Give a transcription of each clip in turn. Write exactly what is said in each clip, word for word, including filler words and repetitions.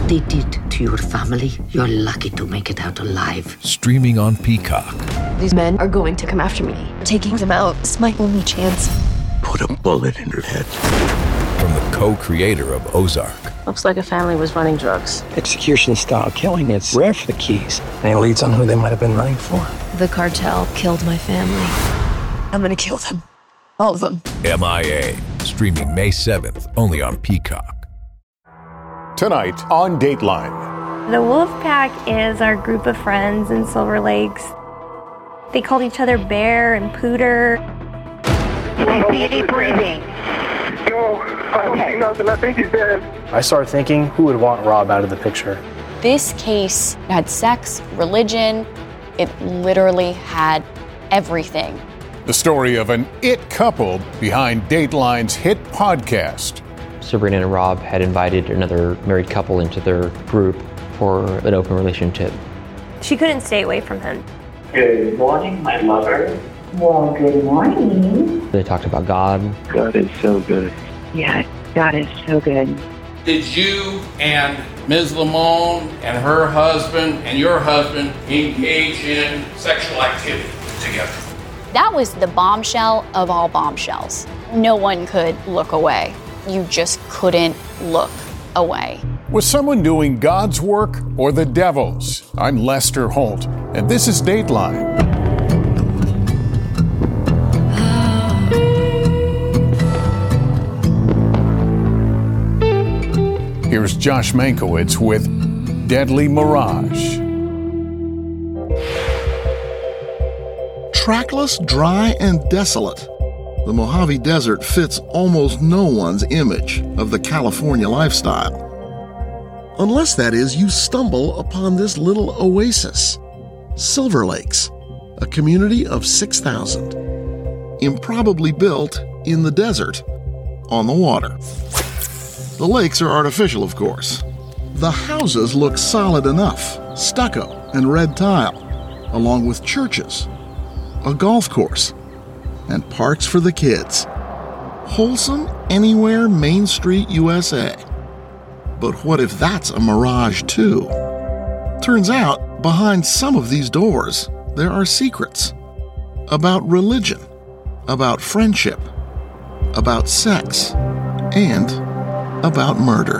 what they did to your family, you're lucky to make it out alive. Streaming on Peacock. These men are going to come after me. Taking them out is my only chance. Put a bullet in her head. From the co-creator of Ozark. Looks like a family was running drugs. Execution-style killing, it's rare for the Keys. And it leads on who they might have been running for. The cartel killed my family. I'm gonna kill them. All of them. M I A. Streaming May seventh, only on Peacock. Tonight on Dateline. The Wolfpack is our group of friends in Silver Lakes. They called each other Bear and Pooter. We see any breathing. No, I don't see nothing. I think he's dead. I started thinking, who would want Rob out of the picture? This case had sex, religion. It literally had everything. The story of an it couple behind Dateline's hit podcast. Sabrina and Rob had invited another married couple into their group for an open relationship. She couldn't stay away from him. Good morning, my lover. Well, good morning. They talked about God. God is so good. Yeah, God is so good. Did you and Miz Lamone and her husband and your husband engage in sexual activity together? That was the bombshell of all bombshells. No one could look away. You just couldn't look away. Was someone doing God's work or the devil's? I'm Lester Holt, and this is Dateline. Here's Josh Mankiewicz with Deadly Mirage. Trackless, dry, and desolate, the Mojave Desert fits almost no one's image of the California lifestyle. Unless, that is, you stumble upon this little oasis, Silver Lakes, a community of six thousand, improbably built in the desert, on the water. The lakes are artificial, of course. The houses look solid enough, stucco and red tile, along with churches, a golf course, and parks for the kids. Wholesome anywhere Main Street, U S A. But what if that's a mirage too? Turns out, behind some of these doors, there are secrets. About religion, about friendship, about sex, and about murder.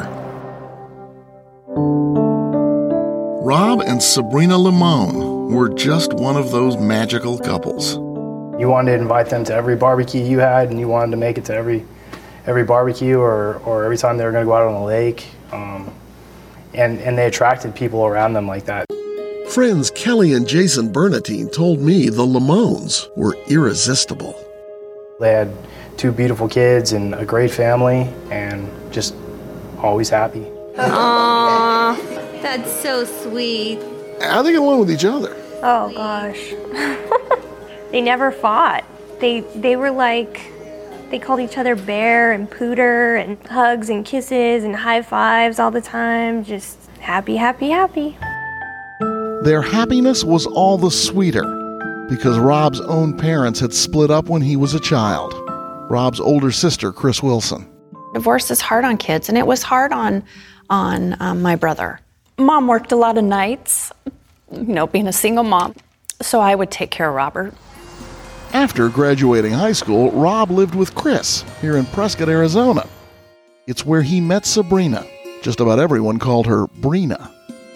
Rob and Sabrina Lamone were just one of those magical couples. You wanted to invite them to every barbecue you had, and you wanted to make it to every every barbecue or, or every time they were going to go out on the lake. Um, and, and they attracted people around them like that. Friends Kelly and Jason Bernatine told me the Lamones were irresistible. They had two beautiful kids and a great family, and just always happy. Aww, that's so sweet. How they get along with each other? Oh gosh. They never fought. They they were like, they called each other Bear and Pooter, and hugs and kisses and high fives all the time. Just happy, happy, happy. Their happiness was all the sweeter because Rob's own parents had split up when he was a child. Rob's older sister, Chris Wilson. Divorce is hard on kids, and it was hard on, on um, my brother. Mom worked a lot of nights, you know, being a single mom, so I would take care of Robert. After graduating high school, Rob lived with Chris here in Prescott, Arizona. It's where he met Sabrina. Just about everyone called her Brina.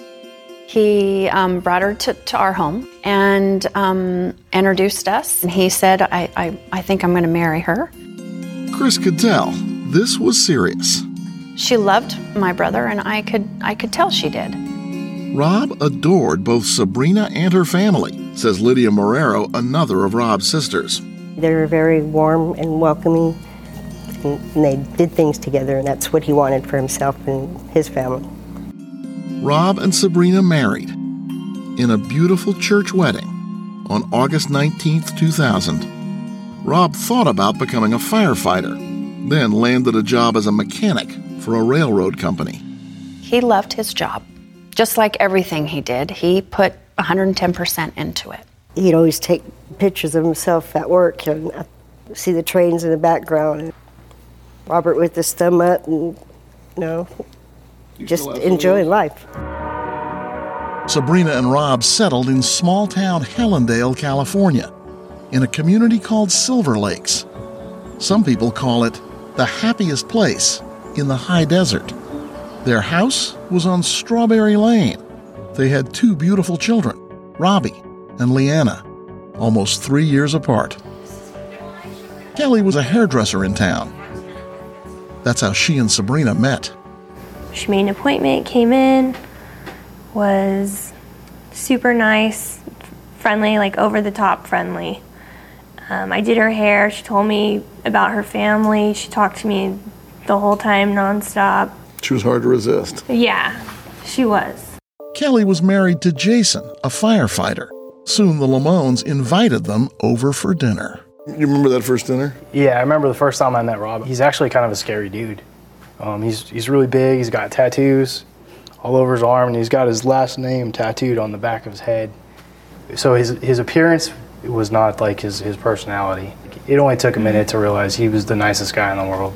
He um, brought her to, to our home and um, introduced us. And he said, I, I, I think I'm going to marry her. Chris could tell this was serious. She loved my brother, and I could I could tell she did. Rob adored both Sabrina and her family, says Lydia Marrero, another of Rob's sisters. They were very warm and welcoming, and they did things together, and that's what he wanted for himself and his family. Rob and Sabrina married in a beautiful church wedding on August nineteenth, two thousand. Rob thought about becoming a firefighter, then landed a job as a mechanic for a railroad company. He loved his job. Just like everything he did, he put one hundred ten percent into it. He'd always take pictures of himself at work and see the trains in the background. Robert with his thumb up, and, you know, just enjoy life. Sabrina and Rob settled in small-town Helendale, California, in a community called Silver Lakes. Some people call it the happiest place in the high desert. Their house was on Strawberry Lane. They had two beautiful children, Robbie and Leanna, almost three years apart. Kelly was a hairdresser in town. That's how she and Sabrina met. She made an appointment, came in, was super nice, friendly, like over-the-top friendly. Um, I did her hair. She told me about her family. She talked to me the whole time, nonstop. She was hard to resist. Yeah, she was. Kelly was married to Jason, a firefighter. Soon the Lamones invited them over for dinner. You remember that first dinner? Yeah, I remember the first time I met Rob. He's actually kind of a scary dude. Um, he's he's really big. He's got tattoos all over his arm, and he's got his last name tattooed on the back of his head. So his his appearance was not like his, his personality. It only took a minute to realize he was the nicest guy in the world.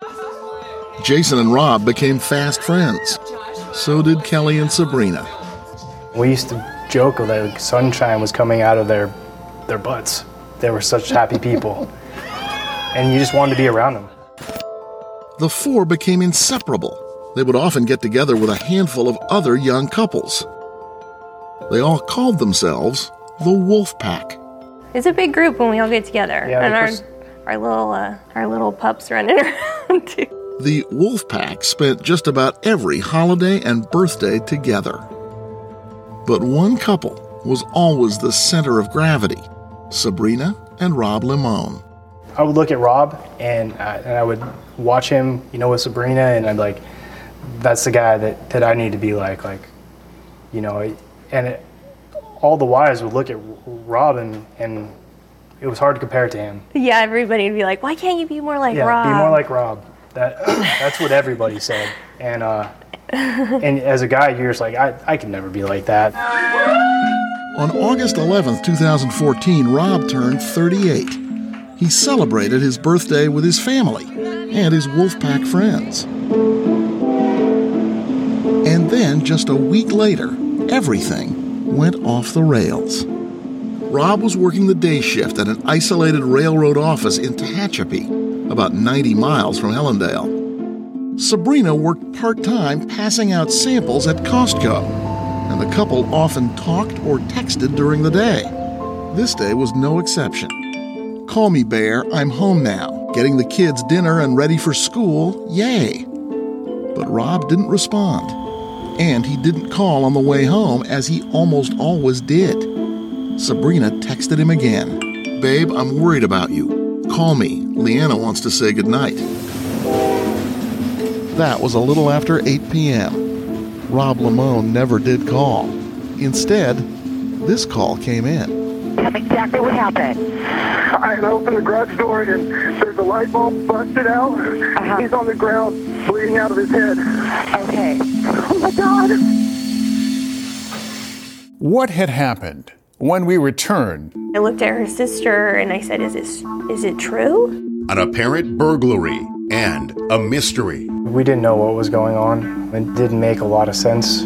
Jason and Rob became fast friends. So did Kelly and Sabrina. We used to joke that sunshine was coming out of their their butts. They were such happy people. And you just wanted to be around them. The four became inseparable. They would often get together with a handful of other young couples. They all called themselves the Wolf Pack. It's a big group when we all get together. Yeah, and our, pers- our little uh, our little pups running around too. The Wolf Pack spent just about every holiday and birthday together. But one couple was always the center of gravity, Sabrina and Rob Limon. I would look at Rob and, uh, and I would watch him, you know, with Sabrina, and I'm like, that's the guy that, that I need to be like, like, you know, and it, all the wives would look at Rob and, and it was hard to compare to him. Yeah, everybody would be like, why can't you be more like yeah, Rob? be more like Rob. That that's what everybody said. And uh, and as a guy, you're just like, I, I can never be like that. On August eleventh, twenty fourteen, Rob turned thirty-eight. He celebrated his birthday with his family and his Wolfpack friends. And then, just a week later, everything went off the rails. Rob was working the day shift at an isolated railroad office in Tehachapi, about ninety miles from Helendale. Sabrina worked part-time passing out samples at Costco, and the couple often talked or texted during the day. This day was no exception. Call me, Bear, I'm home now, getting the kids dinner and ready for school, yay. But Rob didn't respond, and he didn't call on the way home as he almost always did. Sabrina texted him again. Babe, I'm worried about you. Call me. Leanna wants to say goodnight. That was a little after eight p.m. Rob Limon never did call. Instead, this call came in. Tell me exactly what happened. I opened the garage door and there's a light bulb busted out. Uh-huh. He's on the ground, bleeding out of his head. Okay. Oh my God. What had happened? When we returned, I looked at her sister and I said, is this, is it true? An apparent burglary and a mystery. We didn't know what was going on. It didn't make a lot of sense.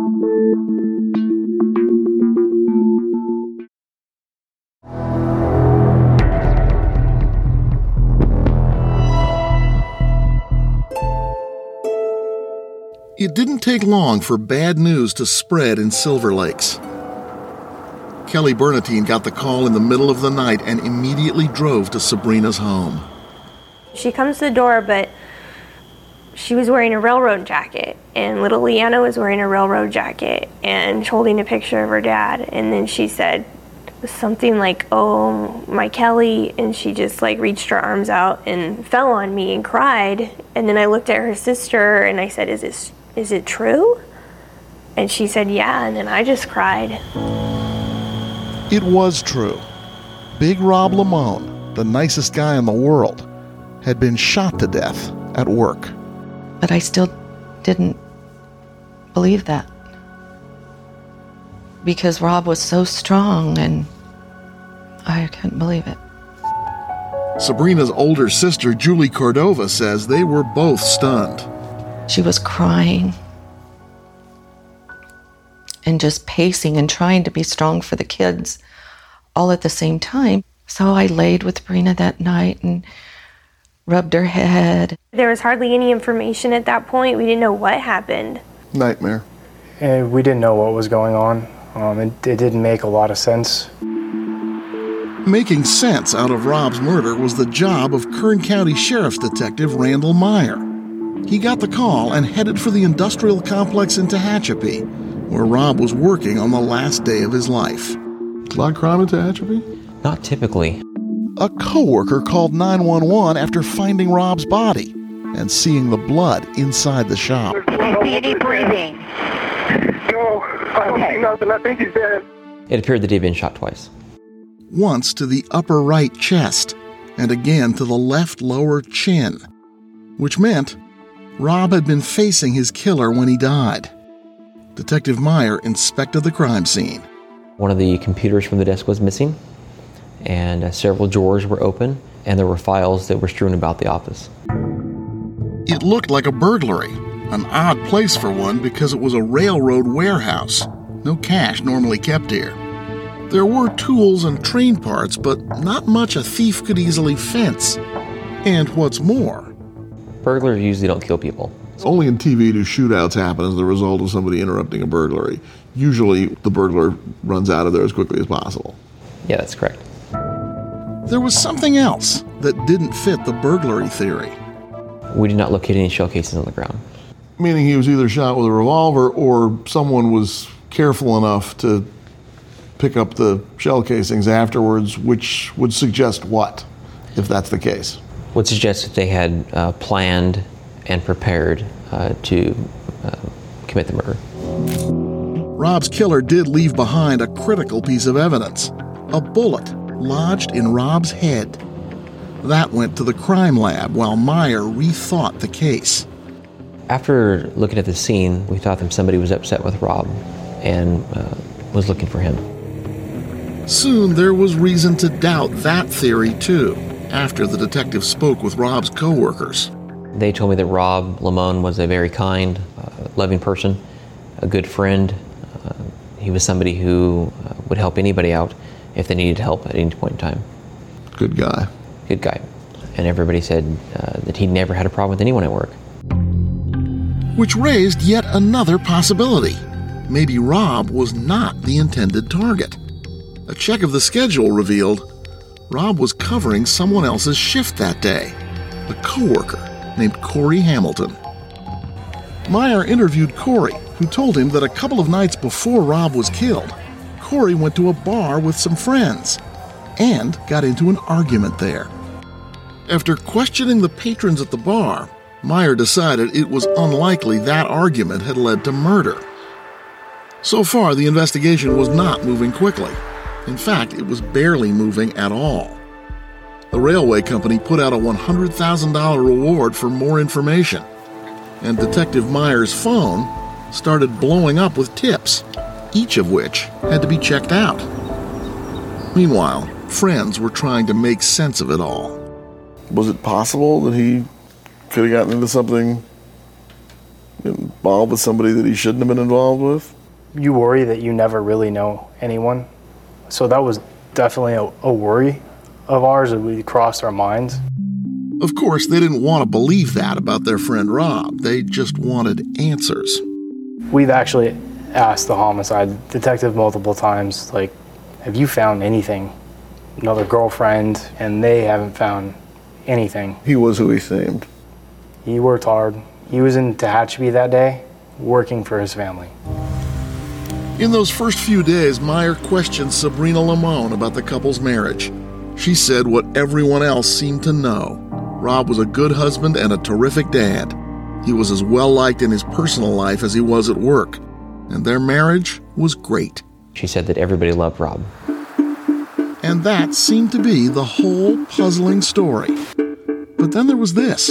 It didn't take long for bad news to spread in Silver Lakes. Kelly Bernatine got the call in the middle of the night and immediately drove to Sabrina's home. She comes to the door, but she was wearing a railroad jacket, and little Leanna was wearing a railroad jacket and holding a picture of her dad. And then she said something like, oh, my Kelly, and she just like reached her arms out and fell on me and cried. And then I looked at her sister and I said, is this, is it true? And she said, yeah, and then I just cried. It was true. Big Rob Limon, the nicest guy in the world, had been shot to death at work. But I still didn't believe that. Because Rob was so strong and I couldn't believe it. Sabrina's older sister, Julie Cordova, says they were both stunned. She was crying and just pacing and trying to be strong for the kids all at the same time. So I laid with Brina that night and rubbed her head. There was hardly any information at that point. We didn't know what happened. Nightmare. And we didn't know what was going on. Um, it, it didn't make a lot of sense. Making sense out of Rob's murder was the job of Kern County Sheriff's Detective Randall Meyer. He got the call and headed for the industrial complex in Tehachapi, where Rob was working on the last day of his life. A lot of crime in Tehachapi? Not typically. A coworker called nine one one after finding Rob's body and seeing the blood inside the shop. Do you need breathing? No, I don't see nothing. I think he's dead. It appeared that he had been shot twice. Once to the upper right chest, and again to the left lower chin, which meant Rob had been facing his killer when he died. Detective Meyer inspected the crime scene. One of the computers from the desk was missing, and uh, several drawers were open, and there were files that were strewn about the office. It looked like a burglary, an odd place for one because it was a railroad warehouse. No cash normally kept here. There were tools and train parts, but not much a thief could easily fence. And what's more, burglars usually don't kill people. It's only in T V do shootouts happen as the result of somebody interrupting a burglary. Usually the burglar runs out of there as quickly as possible. Yeah, that's correct. There was something else that didn't fit the burglary theory. We did not locate any shell casings on the ground. Meaning he was either shot with a revolver or someone was careful enough to pick up the shell casings afterwards, which would suggest what, if that's the case? Would suggest that they had uh, planned and prepared uh, to uh, commit the murder. Rob's killer did leave behind a critical piece of evidence, a bullet lodged in Rob's head. That went to the crime lab while Meyer rethought the case. After looking at the scene, we thought that somebody was upset with Rob and uh, was looking for him. Soon there was reason to doubt that theory too, after the detective spoke with Rob's co-workers. They told me that Rob Lamone was a very kind, uh, loving person, a good friend. Uh, he was somebody who uh, would help anybody out if they needed help at any point in time. Good guy. Good guy. And everybody said uh, that he never had a problem with anyone at work. Which raised yet another possibility. Maybe Rob was not the intended target. A check of the schedule revealed Rob was covering someone else's shift that day, a coworker named Corey Hamilton. Meyer interviewed Corey, who told him that a couple of nights before Rob was killed, Corey went to a bar with some friends and got into an argument there. After questioning the patrons at the bar, Meyer decided it was unlikely that argument had led to murder. So far, the investigation was not moving quickly. In fact, it was barely moving at all. The railway company put out a one hundred thousand dollars reward for more information, and Detective Meyer's phone started blowing up with tips, each of which had to be checked out. Meanwhile, friends were trying to make sense of it all. Was it possible that he could have gotten into something involved with somebody that he shouldn't have been involved with? You worry that you never really know anyone. So that was definitely a, a worry of ours that we crossed our minds. Of course, they didn't want to believe that about their friend Rob. They just wanted answers. We've actually asked the homicide detective multiple times, like, have you found anything? Another girlfriend, and they haven't found anything. He was who he seemed. He worked hard. He was in Tehachapi that day, working for his family. In those first few days, Meyer questioned Sabrina Lamone about the couple's marriage. She said what everyone else seemed to know. Rob was a good husband and a terrific dad. He was as well-liked in his personal life as he was at work, and their marriage was great. She said that everybody loved Rob. And that seemed to be the whole puzzling story. But then there was this.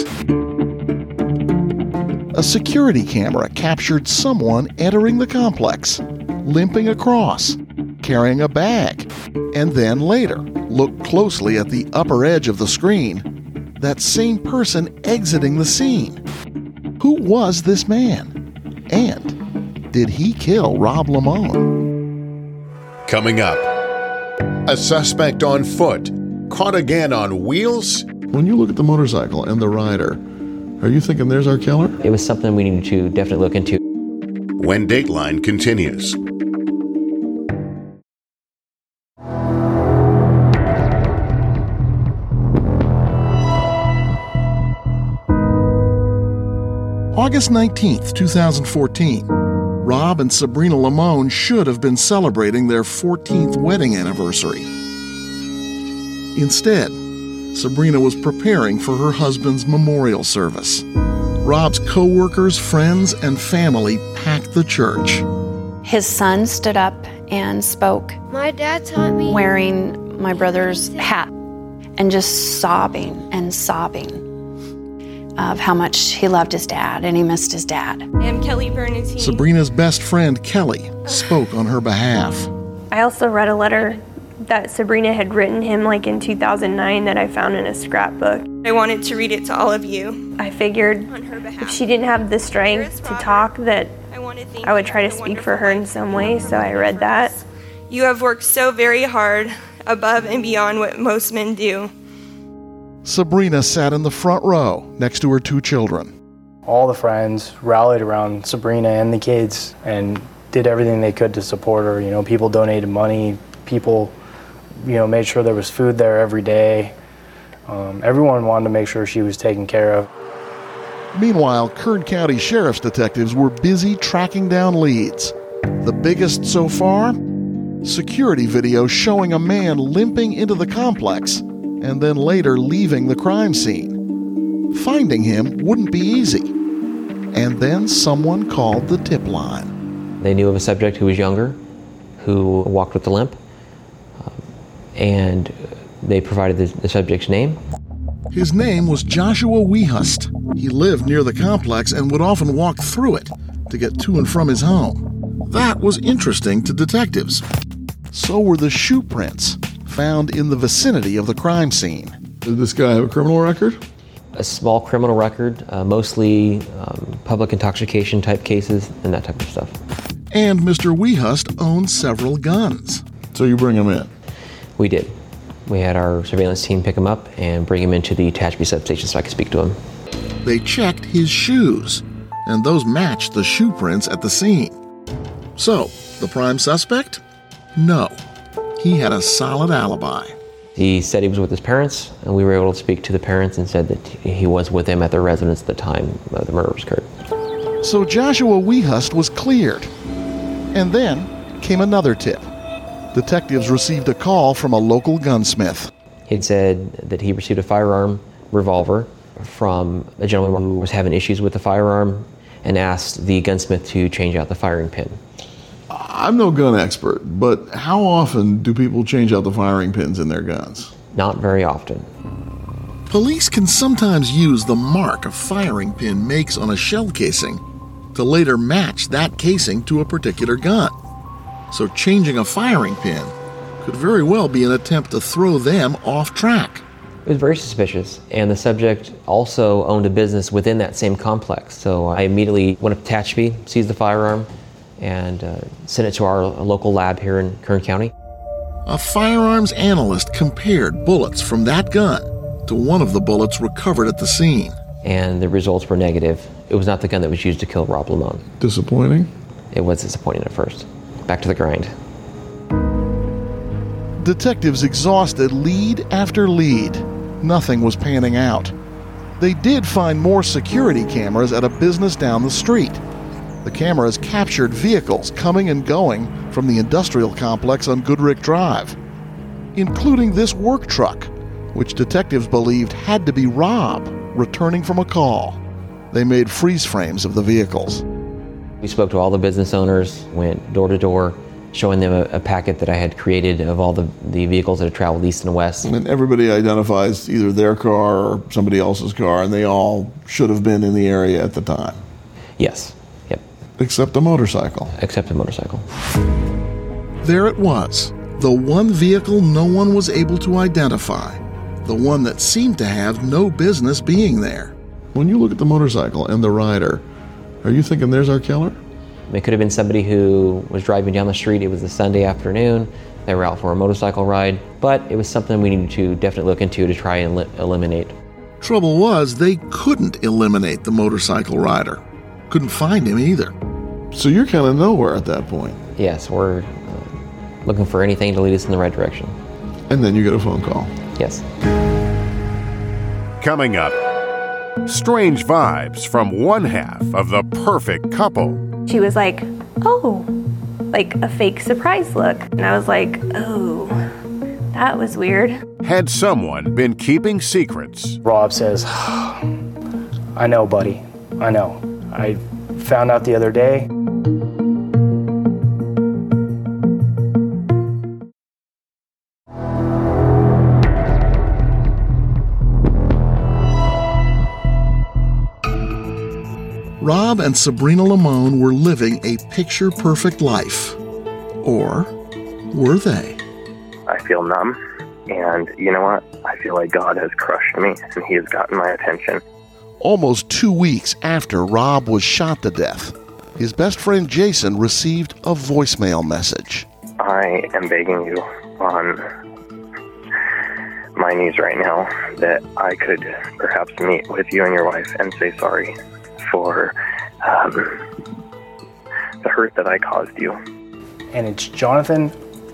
A security camera captured someone entering the complex, limping across, carrying a bag, and then later looked closely at the upper edge of the screen, that same person exiting the scene. Who was this man? And Did he kill Rob Lamone? Coming up, a suspect on foot, caught again on wheels. When you look at the motorcycle and the rider, are you thinking there's our killer? It was something we needed to definitely look into. When Dateline continues. August nineteenth, twenty fourteen. Rob and Sabrina Lamone should have been celebrating their fourteenth wedding anniversary. Instead, Sabrina was preparing for her husband's memorial service. Rob's co-workers, friends, and family packed the church. His son stood up and spoke. My dad taught me. Wearing my brother's hat and just sobbing and sobbing of how much he loved his dad and he missed his dad. I am Kelly Bernadine. Sabrina's best friend, Kelly, spoke on her behalf. I also read a letter that Sabrina had written him like in two thousand nine that I found in a scrapbook. I wanted to read it to all of you. I figured if she didn't have the strength to talk, that I would try to speak for her in some way, so I read that. You have worked so very hard, above and beyond what most men do. Sabrina sat in the front row next to her two children. All the friends rallied around Sabrina and the kids and did everything they could to support her. You know, people donated money, people, you know, made sure there was food there every day. Um, everyone wanted to make sure she was taken care of. Meanwhile, Kern County Sheriff's detectives were busy tracking down leads. The biggest so far? Security video showing a man limping into the complex and then later leaving the crime scene. Finding him wouldn't be easy. And then someone called the tip line. They knew of a subject who was younger, who walked with a limp, um, and they provided the, the subject's name. His name was Joshua Wehust. He lived near the complex and would often walk through it to get to and from his home. That was interesting to detectives. So were the shoe prints found in the vicinity of the crime scene. Did this guy have a criminal record? A small criminal record, uh, mostly um, public intoxication type cases and that type of stuff. And Mister Wehust owned several guns. So you bring him in? We did. We had our surveillance team pick him up and bring him into the Tehachapi substation so I could speak to him. They checked his shoes, and those matched the shoe prints at the scene. So, the prime suspect? No. He had a solid alibi. He said he was with his parents, and we were able to speak to the parents and said that he was with them at their residence at the time uh, the murder occurred. So Joshua Wehust was cleared. And then came another tip. Detectives received a call from a local gunsmith. He'd said that he received a firearm revolver from a gentleman who was having issues with the firearm and asked the gunsmith to change out the firing pin. I'm no gun expert, but how often do people change out the firing pins in their guns? Not very often. Police can sometimes use the mark a firing pin makes on a shell casing to later match that casing to a particular gun. So changing a firing pin could very well be an attempt to throw them off track. It was very suspicious, and the subject also owned a business within that same complex. So I immediately went up to Tehachapi, seized the firearm, and uh, sent it to our local lab here in Kern County. A firearms analyst compared bullets from that gun to one of the bullets recovered at the scene. And the results were negative. It was not the gun that was used to kill Rob Lamone. Disappointing? It was disappointing at first. Back to the grind. Detectives exhausted lead after lead. Nothing was panning out. They did find more security cameras at a business down the street. The cameras captured vehicles coming and going from the industrial complex on Goodrick Drive, including this work truck, which detectives believed had to be Rob returning from a call. They made freeze frames of the vehicles. We spoke to all the business owners, went door to door, showing them a, a packet that I had created of all the, the vehicles that had traveled east and west. And everybody identifies either their car or somebody else's car, and they all should have been in the area at the time. Yes. Yep. Except a motorcycle. Except a motorcycle. There it was, the one vehicle no one was able to identify, the one that seemed to have no business being there. When you look at the motorcycle and the rider, are you thinking there's our killer? It could have been somebody who was driving down the street. It was a Sunday afternoon. They were out for a motorcycle ride, but it was something we needed to definitely look into to try and li- eliminate. Trouble was, they couldn't eliminate the motorcycle rider. Couldn't find him either. So you're kind of nowhere at that point. Yes, we're uh, looking for anything to lead us in the right direction. And then you get a phone call. Yes. Coming up, strange vibes from one half of the perfect couple. She was like, oh, like a fake surprise look. And I was like, oh, that was weird. Had someone been keeping secrets? Rob says, I know, buddy. I know. I found out the other day. Rob and Sabrina Lamone were living a picture-perfect life. Or were they? I feel numb, and you know what? I feel like God has crushed me, and he has gotten my attention. Almost two weeks after Rob was shot to death, his best friend Jason received a voicemail message. I am begging you on my knees right now that I could perhaps meet with you and your wife and say sorry for um, the hurt that I caused you. And it's Jonathan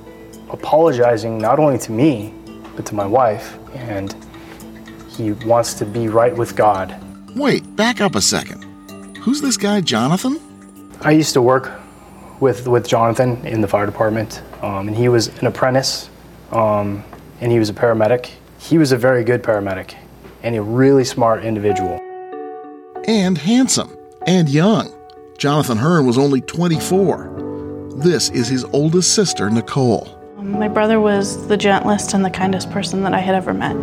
apologizing not only to me, but to my wife, and he wants to be right with God. Wait, back up a second. Who's this guy, Jonathan? I used to work with, with Jonathan in the fire department, um, and he was an apprentice, um, and he was a paramedic. He was a very good paramedic, and a really smart individual. And handsome, and young. Jonathan Hearn was only twenty-four. This is his oldest sister, Nicole. My brother was the gentlest and the kindest person that I had ever met.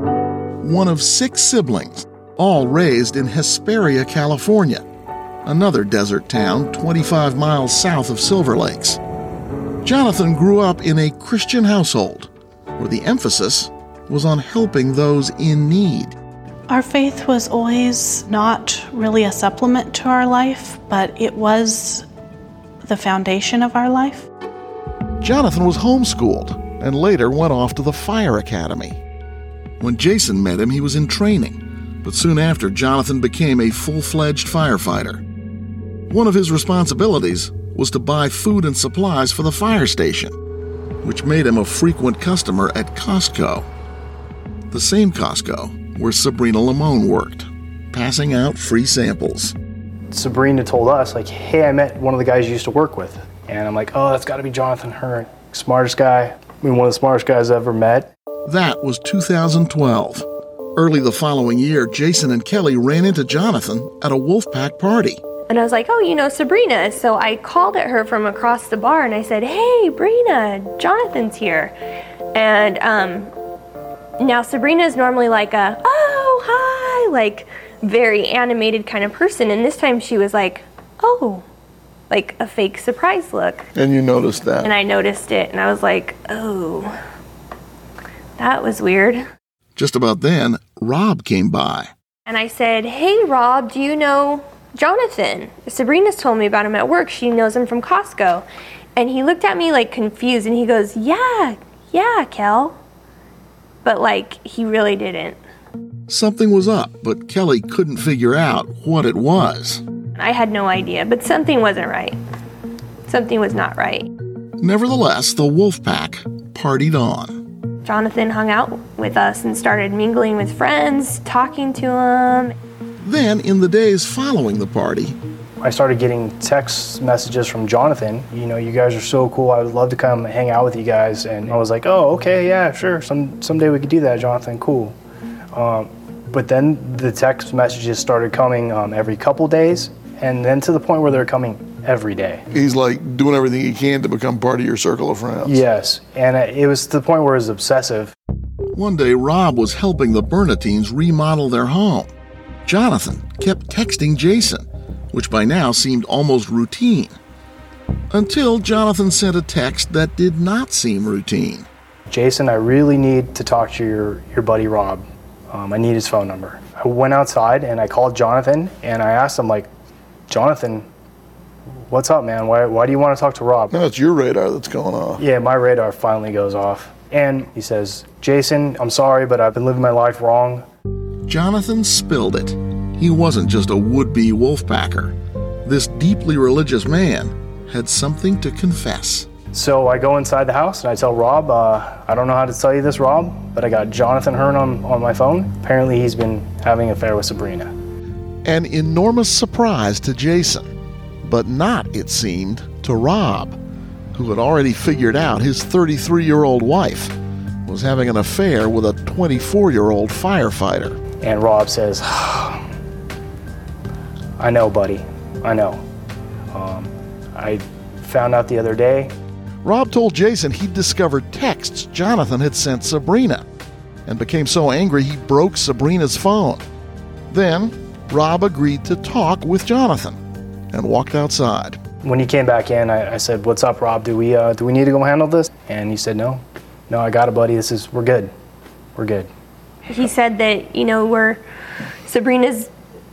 One of six siblings, all raised in Hesperia, California, another desert town twenty-five miles south of Silver Lakes. Jonathan grew up in a Christian household, where the emphasis was on helping those in need. Our faith was always not really a supplement to our life, but it was the foundation of our life. Jonathan was homeschooled and later went off to the fire academy. When Jason met him, he was in training, but soon after, Jonathan became a full-fledged firefighter. One of his responsibilities was to buy food and supplies for the fire station, which made him a frequent customer at Costco. The same Costco where Sabrina Lamone worked, passing out free samples. Sabrina told us, like, hey, I met one of the guys you used to work with. And I'm like, oh, that's got to be Jonathan Hearn. Smartest guy. I mean, one of the smartest guys I've ever met. That was two thousand twelve. Early the following year, Jason and Kelly ran into Jonathan at a Wolfpack party. And I was like, oh, you know, Sabrina. So I called at her from across the bar and I said, hey, Brina, Jonathan's here. And um, now Sabrina's normally like a, oh, hi, like very animated kind of person. And this time she was like, oh, like a fake surprise look. And you noticed that. And I noticed it and I was like, oh, that was weird. Just about then, Rob came by. And I said, hey, Rob, do you know Jonathan? Sabrina's told me about him at work. She knows him from Costco. And he looked at me like confused and he goes, yeah, yeah, Kel. But like, he really didn't. Something was up, but Kelly couldn't figure out what it was. I had no idea, but something wasn't right. Something was not right. Nevertheless, the Wolfpack partied on. Jonathan hung out with us and started mingling with friends, talking to them. Then, in the days following the party, I started getting text messages from Jonathan. You know, you guys are so cool. I would love to come hang out with you guys. And I was like, oh, okay, yeah, sure. Some someday we could do that, Jonathan. Cool. Um, but then the text messages started coming um, every couple days, and then to the point where they're coming every day. He's like doing everything he can to become part of your circle of friends. Yes, and it was to the point where it was obsessive. One day, Rob was helping the Bernatines remodel their home. Jonathan kept texting Jason, which by now seemed almost routine, until Jonathan sent a text that did not seem routine. Jason, I really need to talk to your, your buddy Rob. Um, I need his phone number. I went outside and I called Jonathan and I asked him, like, Jonathan, what's up, man? Why, why do you want to talk to Rob? No, it's your radar that's going off. Yeah, my radar finally goes off. And he says, Jason, I'm sorry, but I've been living my life wrong. Jonathan spilled it. He wasn't just a would-be wolfpacker. This deeply religious man had something to confess. So I go inside the house and I tell Rob, uh, I don't know how to tell you this, Rob, but I got Jonathan Hearn on, on my phone. Apparently he's been having an affair with Sabrina. An enormous surprise to Jason, but not, it seemed, to Rob, who had already figured out his thirty-three-year-old wife was having an affair with a twenty-four-year-old firefighter. And Rob says, I know, buddy, I know. Um, I found out the other day. Rob told Jason he'd discovered texts Jonathan had sent Sabrina and became so angry he broke Sabrina's phone. Then, Rob agreed to talk with Jonathan and walked outside. When he came back in, I, I said, what's up, Rob? Do we uh, do we need to go handle this? And he said, no. No, I got it, buddy. This is, we're good. We're good. He said that, you know, we're, Sabrina's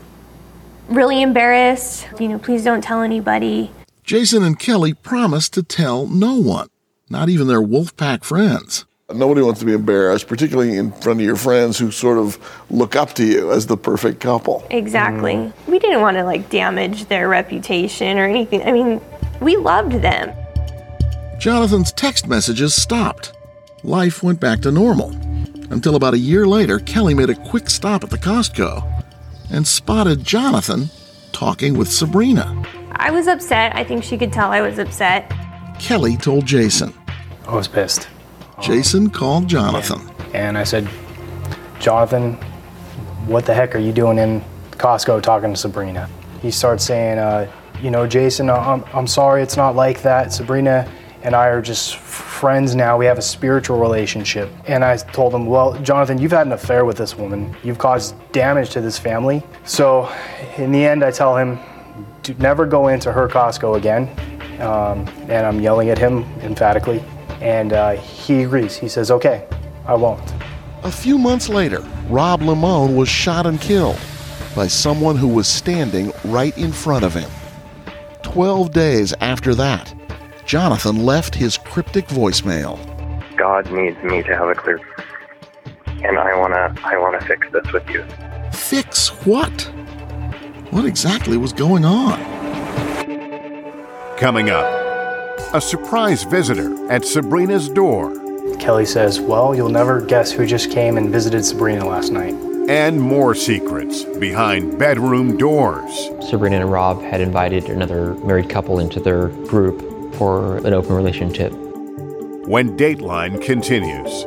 really embarrassed. You know, please don't tell anybody. Jason and Kelly promised to tell no one, not even their Wolfpack friends. Nobody wants to be embarrassed, particularly in front of your friends who sort of look up to you as the perfect couple. Exactly. Mm. We didn't want to, like, damage their reputation or anything. I mean, we loved them. Jonathan's text messages stopped. Life went back to normal. Until about a year later, Kelly made a quick stop at the Costco and spotted Jonathan talking with Sabrina. I was upset. I think she could tell I was upset. Kelly told Jason. I was pissed. Jason called Jonathan. And, and I said, Jonathan, what the heck are you doing in Costco talking to Sabrina? He starts saying, uh, you know, Jason, I'm, I'm sorry, it's not like that. Sabrina and I are just friends now. We have a spiritual relationship. And I told him, well, Jonathan, you've had an affair with this woman. You've caused damage to this family. So in the end, I tell him to never go into her Costco again. Um, and I'm yelling at him emphatically. And uh, he agrees. He says, okay, I won't. A few months later, Rob Limon was shot and killed by someone who was standing right in front of him. Twelve days after that, Jonathan left his cryptic voicemail. God needs me to have a clear, and I wanna, I wanna fix this with you. Fix what? What exactly was going on? Coming up, a surprise visitor at Sabrina's door. Kelly says, well, you'll never guess who just came and visited Sabrina last night. And more secrets behind bedroom doors. Sabrina and Rob had invited another married couple into their group for an open relationship. When Dateline continues.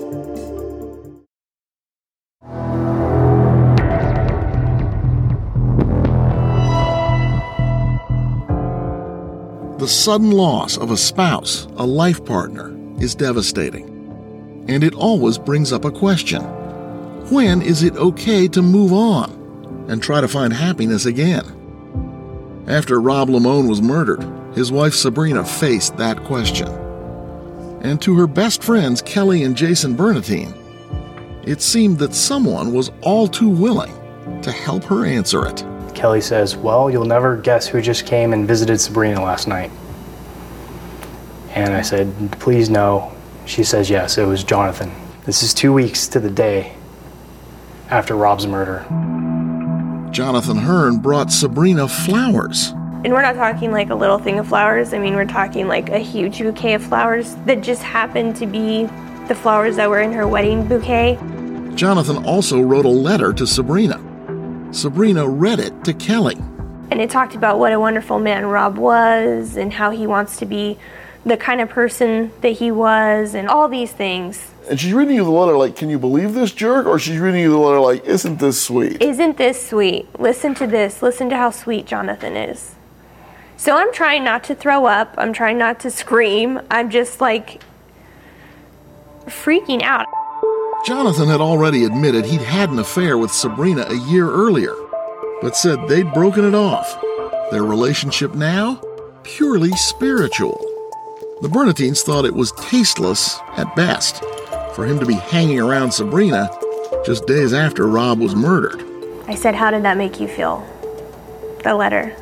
The sudden loss of a spouse, a life partner, is devastating. And it always brings up a question. When is it okay to move on and try to find happiness again? After Rob Limon was murdered, his wife Sabrina faced that question. And to her best friends, Kelly and Jason Bernatine, it seemed that someone was all too willing to help her answer it. Kelly says, well, you'll never guess who just came and visited Sabrina last night. And I said, please no. She says, yes, it was Jonathan. This is two weeks to the day after Rob's murder. Jonathan Hearn brought Sabrina flowers. And we're not talking like a little thing of flowers. I mean, we're talking like a huge bouquet of flowers that just happened to be the flowers that were in her wedding bouquet. Jonathan also wrote a letter to Sabrina. Sabrina read it to Kelly. And it talked about what a wonderful man Rob was and how he wants to be the kind of person that he was and all these things. And she's reading you the letter like, can you believe this jerk? Or she's reading you the letter like, isn't this sweet? Isn't this sweet? Listen to this. Listen to how sweet Jonathan is. So I'm trying not to throw up. I'm trying not to scream. I'm just like freaking out. Jonathan had already admitted he'd had an affair with Sabrina a year earlier, but said they'd broken it off. Their relationship now, purely spiritual. The Bernatines thought it was tasteless at best for him to be hanging around Sabrina just days after Rob was murdered. I said, how did that make you feel? The letter.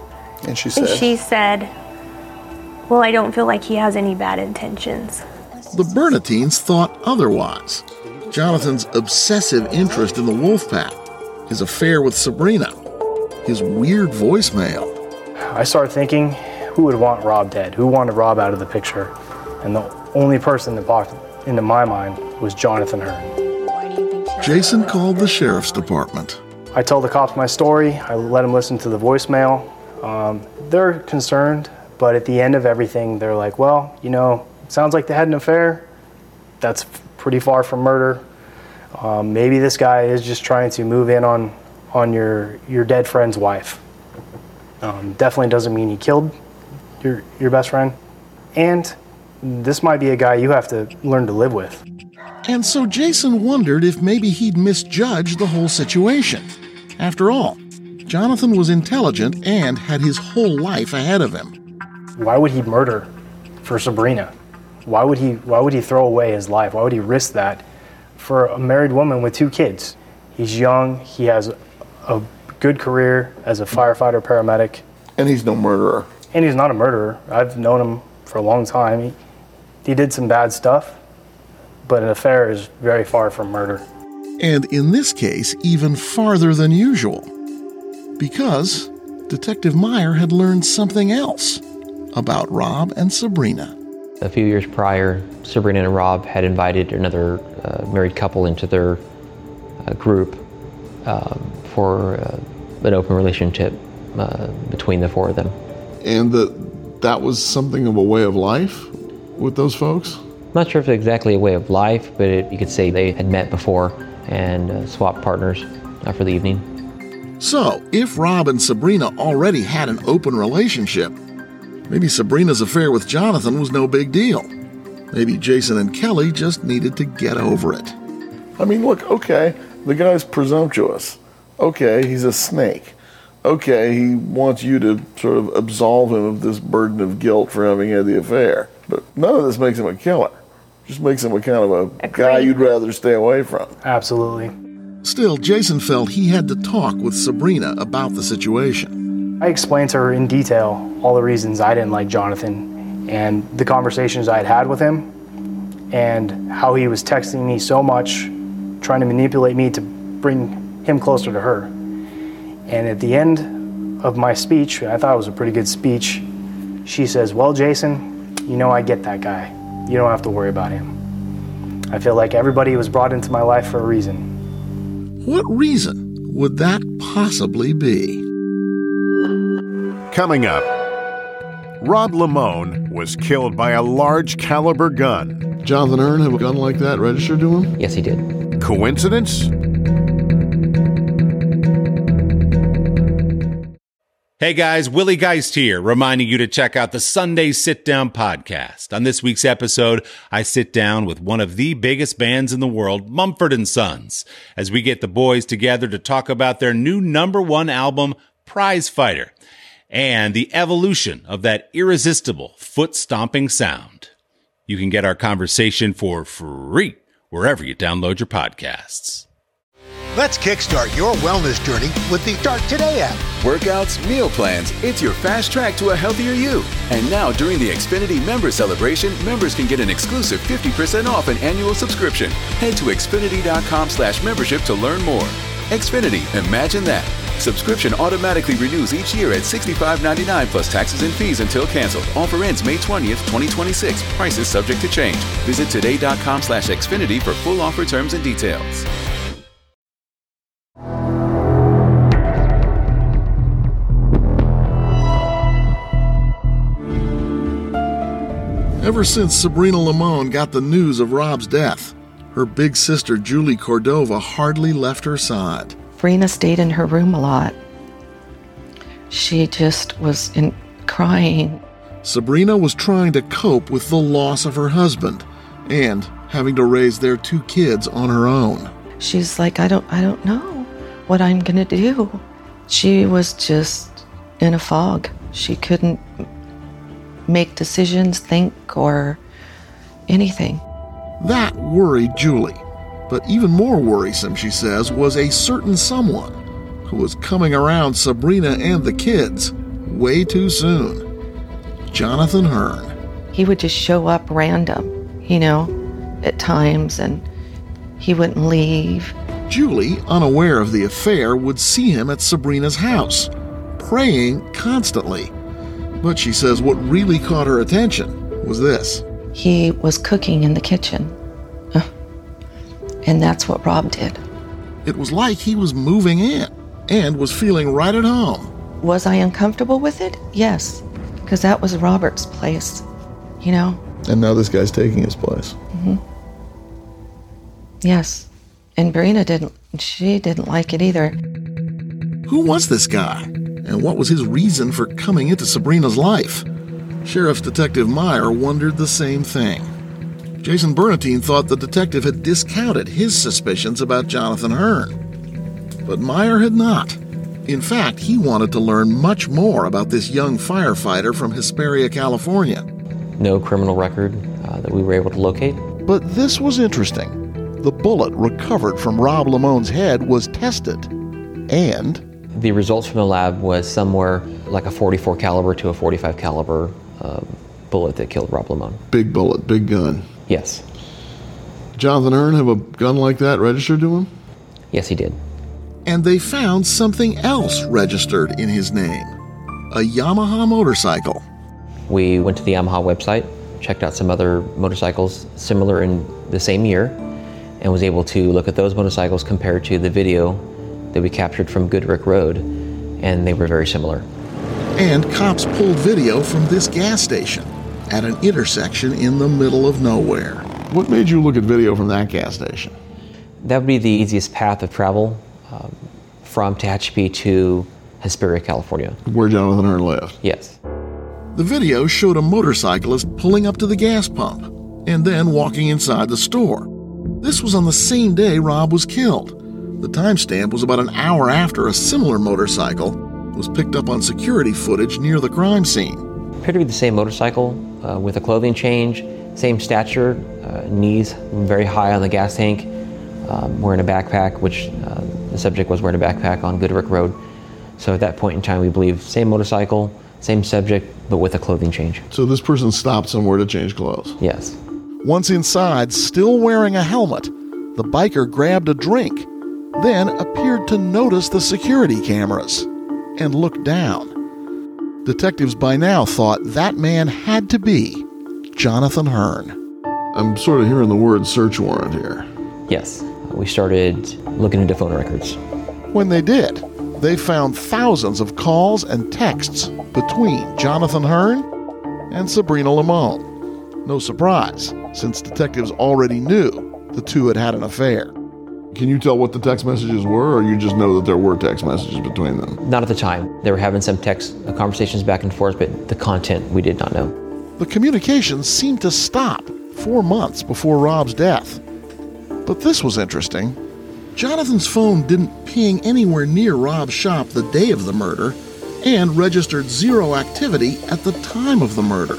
And she said? And she said, well, I don't feel like he has any bad intentions. The Bernatines thought otherwise. Jonathan's obsessive interest in the wolf pack, his affair with Sabrina, his weird voicemail. I started thinking, who would want Rob dead? Who wanted Rob out of the picture? And the only person that popped into my mind was Jonathan Hearn. Jason called the sheriff's department. I told the cops my story. I let them listen to the voicemail. Um, they're concerned, but at the end of everything, they're like, well, you know, sounds like they had an affair. That's pretty far from murder. Um, maybe this guy is just trying to move in on, on your, your dead friend's wife. Um, definitely doesn't mean he killed your, your best friend. And this might be a guy you have to learn to live with. And so Jason wondered if maybe he'd misjudged the whole situation. After all, Jonathan was intelligent and had his whole life ahead of him. Why would he murder for Sabrina? Why would he, why would he throw away his life? Why would he risk that for a married woman with two kids? He's young, he has a good career as a firefighter, paramedic. And he's no murderer. And he's not a murderer. I've known him for a long time. He, he did some bad stuff, but an affair is very far from murder. And in this case, even farther than usual. Because Detective Meyer had learned something else about Rob and Sabrina. A few years prior, Sabrina and Rob had invited another uh, married couple into their uh, group um, for uh, an open relationship uh, between the four of them. And that that was something of a way of life with those folks? I'm not sure if it's exactly a way of life, but it, you could say they had met before and uh, swapped partners uh, for the evening. So, if Rob and Sabrina already had an open relationship, maybe Sabrina's affair with Jonathan was no big deal. Maybe Jason and Kelly just needed to get over it. I mean, look, okay, the guy's presumptuous. Okay, he's a snake. Okay, he wants you to sort of absolve him of this burden of guilt for having had the affair. But none of this makes him a killer. Just makes him a kind of a Agreed. guy you'd rather stay away from. Absolutely. Still, Jason felt he had to talk with Sabrina about the situation. I explained to her in detail all the reasons I didn't like Jonathan and the conversations I had had with him and how he was texting me so much, trying to manipulate me to bring him closer to her. And at the end of my speech, I thought it was a pretty good speech, she says, well, Jason, you know I get that guy. You don't have to worry about him. I feel like everybody was brought into my life for a reason. What reason would that possibly be? Coming up, Rob Lamone was killed by a large caliber gun. Jonathan Hearn have a gun like that registered to him? Yes, he did. Coincidence? Hey guys, Willie Geist here, reminding you to check out the Sunday Sit Down podcast. On this week's episode, I sit down with one of the biggest bands in the world, Mumford and Sons, as we get the boys together to talk about their new number one album, Prize Fighter, and the evolution of that irresistible foot-stomping sound. You can get our conversation for free wherever you download your podcasts. Let's kickstart your wellness journey with the Start Today app. Workouts, meal plans, it's your fast track to a healthier you. And now during the Xfinity Member Celebration, members can get an exclusive fifty percent off an annual subscription. Head to Xfinity.com slash membership to learn more. Xfinity, imagine that. Subscription automatically renews each year at sixty-five ninety-nine plus taxes and fees until canceled. Offer ends May twentieth, twenty twenty-six. Prices subject to change. Visit today.com slash Xfinity for full offer terms and details. Ever since Sabrina Lamone got the news of Rob's death, her big sister Julie Cordova hardly left her side. Sabrina stayed in her room a lot. She just was in crying. Sabrina was trying to cope with the loss of her husband and having to raise their two kids on her own. She's like, I don't I don't know what I'm gonna do. She was just in a fog. She couldn't make decisions, think, or anything. That worried Julie. But even more worrisome, she says, was a certain someone who was coming around Sabrina and the kids way too soon. Jonathan Hearn. He would just show up random, you know, at times, and he wouldn't leave. Julie, unaware of the affair, would see him at Sabrina's house, praying constantly. But she says what really caught her attention was this. He was cooking in the kitchen. And that's what Rob did. It was like he was moving in and was feeling right at home. Was I uncomfortable with it? Yes, because that was Robert's place, you know? And now this guy's taking his place. Mm-hmm. Yes. And Brina didn't, she didn't like it either. Who was this guy? And what was his reason for coming into Sabrina's life? Sheriff Detective Meyer wondered the same thing. Jason Bernatine thought the detective had discounted his suspicions about Jonathan Hearn. But Meyer had not. In fact, he wanted to learn much more about this young firefighter from Hesperia, California. No criminal record uh, that we were able to locate. But this was interesting. The bullet recovered from Rob Lamone's head was tested. And the results from the lab was somewhere like a forty-four caliber to a forty-five caliber uh, bullet that killed Rob Lamone. Big bullet, big gun. Yes. Jonathan Hearn have a gun like that registered to him? Yes, he did. And they found something else registered in his name. A Yamaha motorcycle. We went to the Yamaha website, checked out some other motorcycles similar in the same year, and was able to look at those motorcycles compared to the video that we captured from Goodrick Road, and they were very similar. And cops pulled video from this gas station at an intersection in the middle of nowhere. What made you look at video from that gas station? That would be the easiest path of travel um, from Tehachapi to Hesperia, California. Where Jonathan Hearn lived? Yes. The video showed a motorcyclist pulling up to the gas pump and then walking inside the store. This was on the same day Rob was killed. The timestamp was about an hour after a similar motorcycle was picked up on security footage near the crime scene. Appeared to be the same motorcycle uh, with a clothing change, same stature, uh, knees very high on the gas tank, um, wearing a backpack, which uh, the subject was wearing a backpack on Goodrick Road. So at that point in time, we believe same motorcycle, same subject, but with a clothing change. So this person stopped somewhere to change clothes? Yes. Once inside, still wearing a helmet, the biker grabbed a drink, then appeared to notice the security cameras and looked down. Detectives by now thought that man had to be Jonathan Hearn. I'm sort of hearing the word search warrant here. Yes. We started looking into phone records. When they did, they found thousands of calls and texts between Jonathan Hearn and Sabrina Lamone. No surprise, since detectives already knew the two had had an affair. Can you tell what the text messages were, or you just know that there were text messages between them? Not at the time. They were having some text uh, conversations back and forth, but the content we did not know. The communications seemed to stop four months before Rob's death. But this was interesting. Jonathan's phone didn't ping anywhere near Rob's shop the day of the murder and registered zero activity at the time of the murder.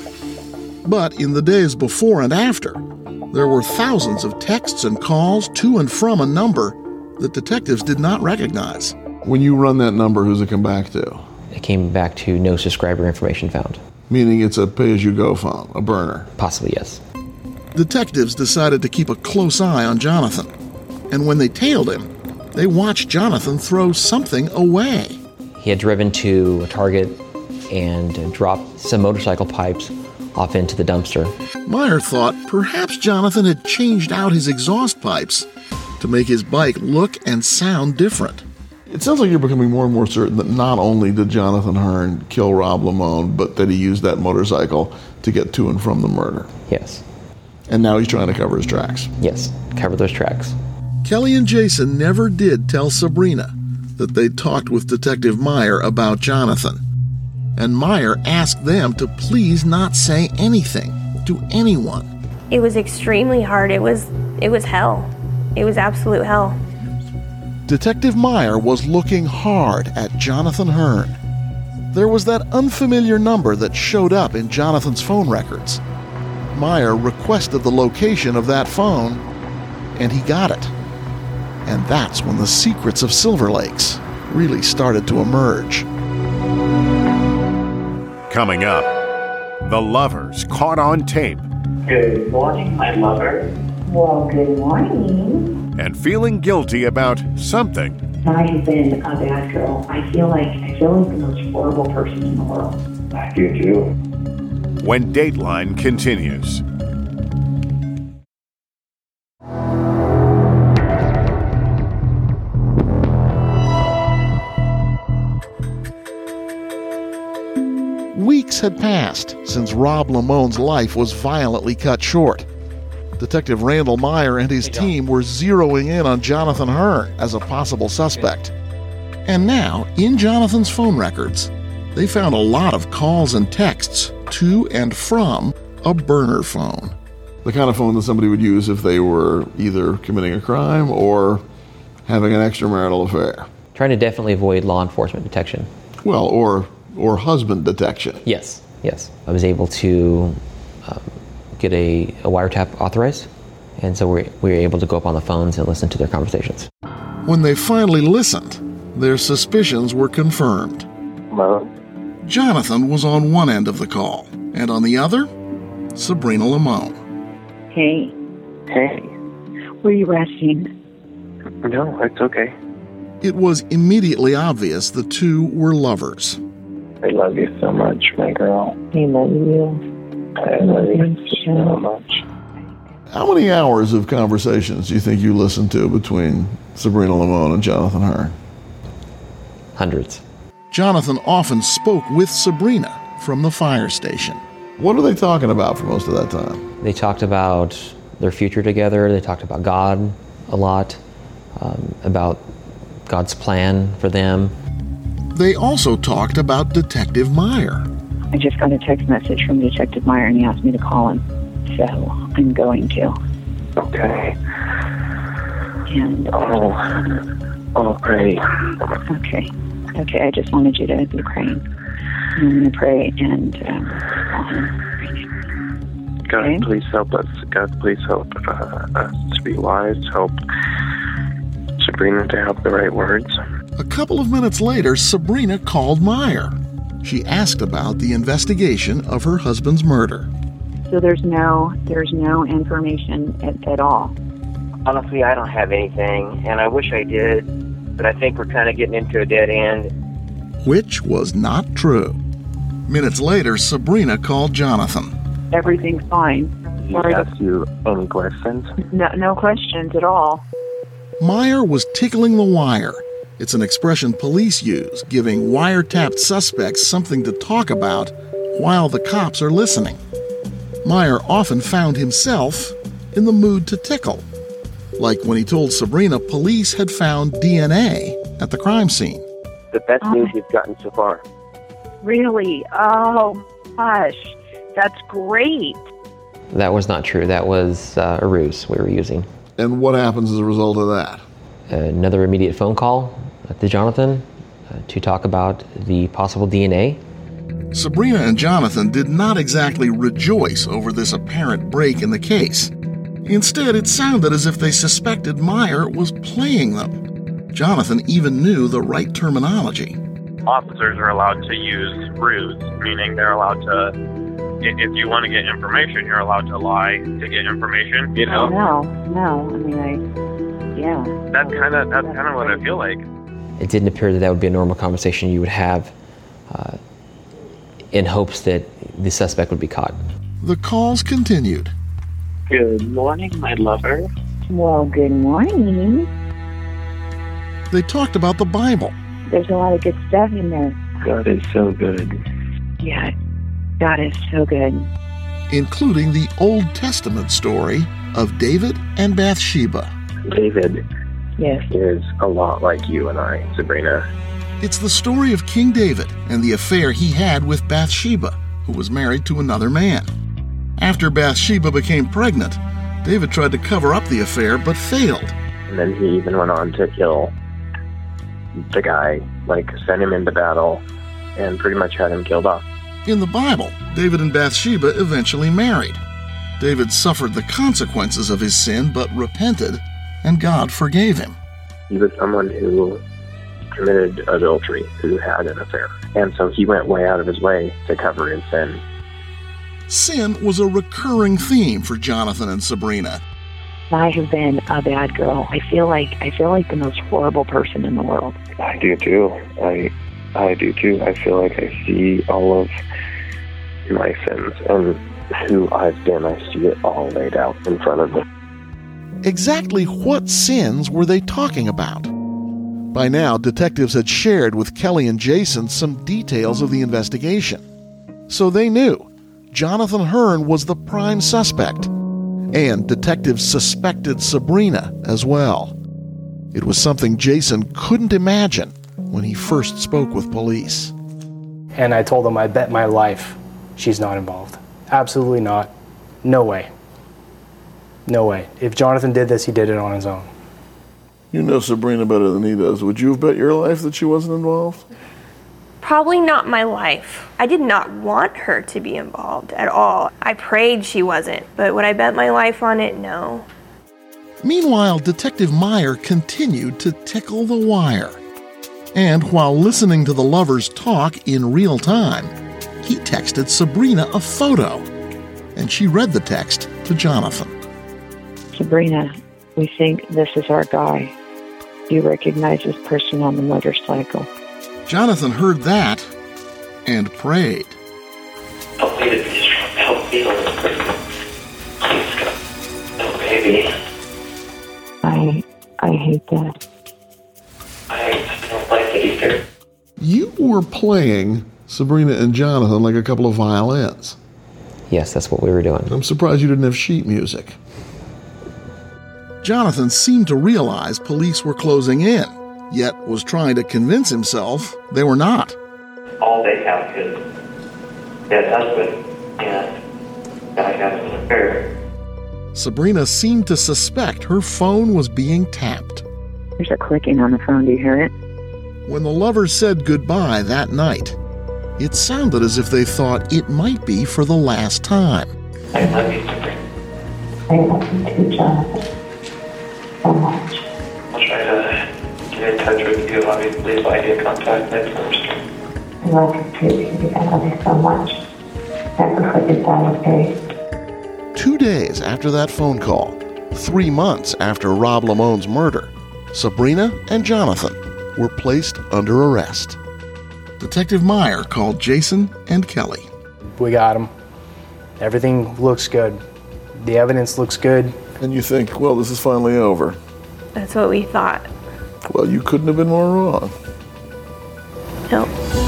But in the days before and after, there were thousands of texts and calls to and from a number that detectives did not recognize. When you run that number, who's it come back to? It came back to no subscriber information found. Meaning it's a pay-as-you-go phone, a burner? Possibly, yes. Detectives decided to keep a close eye on Jonathan. And when they tailed him, they watched Jonathan throw something away. He had driven to a Target and dropped some motorcycle pipes off into the dumpster. Meyer thought perhaps Jonathan had changed out his exhaust pipes to make his bike look and sound different. It sounds like you're becoming more and more certain that not only did Jonathan Hearn kill Rob Lamone, but that he used that motorcycle to get to and from the murder. Yes. And now he's trying to cover his tracks. Yes, cover those tracks. Kelly and Jason never did tell Sabrina that they talked with Detective Meyer about Jonathan. And Meyer asked them to please not say anything to anyone. It was extremely hard. It was it was hell. It was absolute hell. Detective Meyer was looking hard at Jonathan Hearn. There was that unfamiliar number that showed up in Jonathan's phone records. Meyer requested the location of that phone, and he got it. And that's when the secrets of Silver Lakes really started to emerge. Coming up, the lovers caught on tape. Good morning, my lover. Well, good morning. And feeling guilty about something. I have been a bad girl. I feel like I feel like the most horrible person in the world. I do too. When Dateline continues. Weeks had passed since Rob Lamone's life was violently cut short. Detective Randall Meyer and his team were zeroing in on Jonathan Hearn as a possible suspect. And now, in Jonathan's phone records, they found a lot of calls and texts to and from a burner phone. The kind of phone that somebody would use if they were either committing a crime or having an extramarital affair. Trying to definitely avoid law enforcement detection. Well, or or husband detection. Yes, yes. I was able to um, get a, a wiretap authorized, and so we we were able to go up on the phones and listen to their conversations. When they finally listened, their suspicions were confirmed. Hello? Jonathan was on one end of the call, and on the other, Sabrina Lamone. Hey. Hey. Were you resting? No, it's okay. It was immediately obvious the two were lovers. I love you so much, my girl. I love you. I love you so much. How many hours of conversations do you think you listened to between Sabrina Lamone and Jonathan Hearn? Hundreds. Jonathan often spoke with Sabrina from the fire station. What are they talking about for most of that time? They talked about their future together. They talked about God a lot, um, about God's plan for them. They also talked about Detective Meyer. I just got a text message from Detective Meyer and he asked me to call him. So I'm going to. Okay. And oh, oh, pray. Okay. Okay, I just wanted you to be praying. I'm going to pray and um, God, okay? please help us. God, please help uh, us to be wise. Help Sabrina to have the right words. A couple of minutes later, Sabrina called Meyer. She asked about the investigation of her husband's murder. So there's no there's no information at, at all? Honestly, I don't have anything, and I wish I did, but I think we're kind of getting into a dead end. Which was not true. Minutes later, Sabrina called Jonathan. Everything's fine. Did he ask you any questions? No, no questions at all. Meyer was tickling the wire. It's an expression police use, giving wiretapped suspects something to talk about while the cops are listening. Meyer often found himself in the mood to tickle, like when he told Sabrina police had found D N A at the crime scene. The best news you've gotten so far. Really? Oh, gosh. That's great. That was not true. That was uh, a ruse we were using. And what happens as a result of that? Another immediate phone call to Jonathan uh, to talk about the possible D N A. Sabrina and Jonathan did not exactly rejoice over this apparent break in the case. Instead, it sounded as if they suspected Meyer was playing them. Jonathan even knew the right terminology. Officers are allowed to use ruse, meaning they're allowed to, if you want to get information, you're allowed to lie to get information, you know? No, no, I mean, I, yeah. That's kind of that's kind of what I feel like. It didn't appear that that would be a normal conversation you would have uh, in hopes that the suspect would be caught. The calls continued. Good morning, my lover. Well, good morning. They talked about the Bible. There's a lot of good stuff in there. God is so good. Yeah, God is so good. Including the Old Testament story of David and Bathsheba. David yes. is a lot like you and I, Sabrina. It's the story of King David and the affair he had with Bathsheba, who was married to another man. After Bathsheba became pregnant, David tried to cover up the affair but failed. And then he even went on to kill the guy, like sent him into battle and pretty much had him killed off. In the Bible, David and Bathsheba eventually married. David suffered the consequences of his sin but repented, and God forgave him. He was someone who committed adultery, who had an affair. And so he went way out of his way to cover his sin. Sin was a recurring theme for Jonathan and Sabrina. I have been a bad girl. I feel like I feel like the most horrible person in the world. I do too. I I do too. I feel like I see all of my sins and who I've been. I see it all laid out in front of me. Exactly what sins were they talking about? By now, detectives had shared with Kelly and Jason some details of the investigation. So they knew Jonathan Hearn was the prime suspect, and detectives suspected Sabrina as well. It was something Jason couldn't imagine when he first spoke with police. And I told him I bet my life she's not involved. Absolutely not. No way. No way. If Jonathan did this, he did it on his own. You know Sabrina better than he does. Would you have bet your life that she wasn't involved? Probably not my life. I did not want her to be involved at all. I prayed she wasn't, but would I bet my life on it? No. Meanwhile, Detective Meyer continued to tickle the wire. And while listening to the lovers talk in real time, he texted Sabrina a photo, and she read the text to Jonathan. Sabrina, we think this is our guy. Do you recognize this person on the motorcycle? Jonathan heard that and prayed. Help me to be strong. Help me, Holy Spirit. Please, God. Help baby. I, I hate that. I don't like it either. You were playing Sabrina and Jonathan like a couple of violins. Yes, that's what we were doing. I'm surprised you didn't have sheet music. Jonathan seemed to realize police were closing in, yet was trying to convince himself they were not. All they have is dead husband, and I have an affair. Sabrina seemed to suspect her phone was being tapped. There's a clicking on the phone. Do you hear it? When the lovers said goodbye that night, it sounded as if they thought it might be for the last time. I love you, Sabrina. I love you too, Jonathan. So much. I'll try to get in touch with you, obviously, by your contact at first. I love you too, baby. I love you so much. Never forget that, okay? Two days after that phone call, three months after Rob Lamone's murder, Sabrina and Jonathan were placed under arrest. Detective Meyer called Jason and Kelly. We got him. Everything looks good. The evidence looks good. And you think, well, this is finally over. That's what we thought. Well, you couldn't have been more wrong. Nope.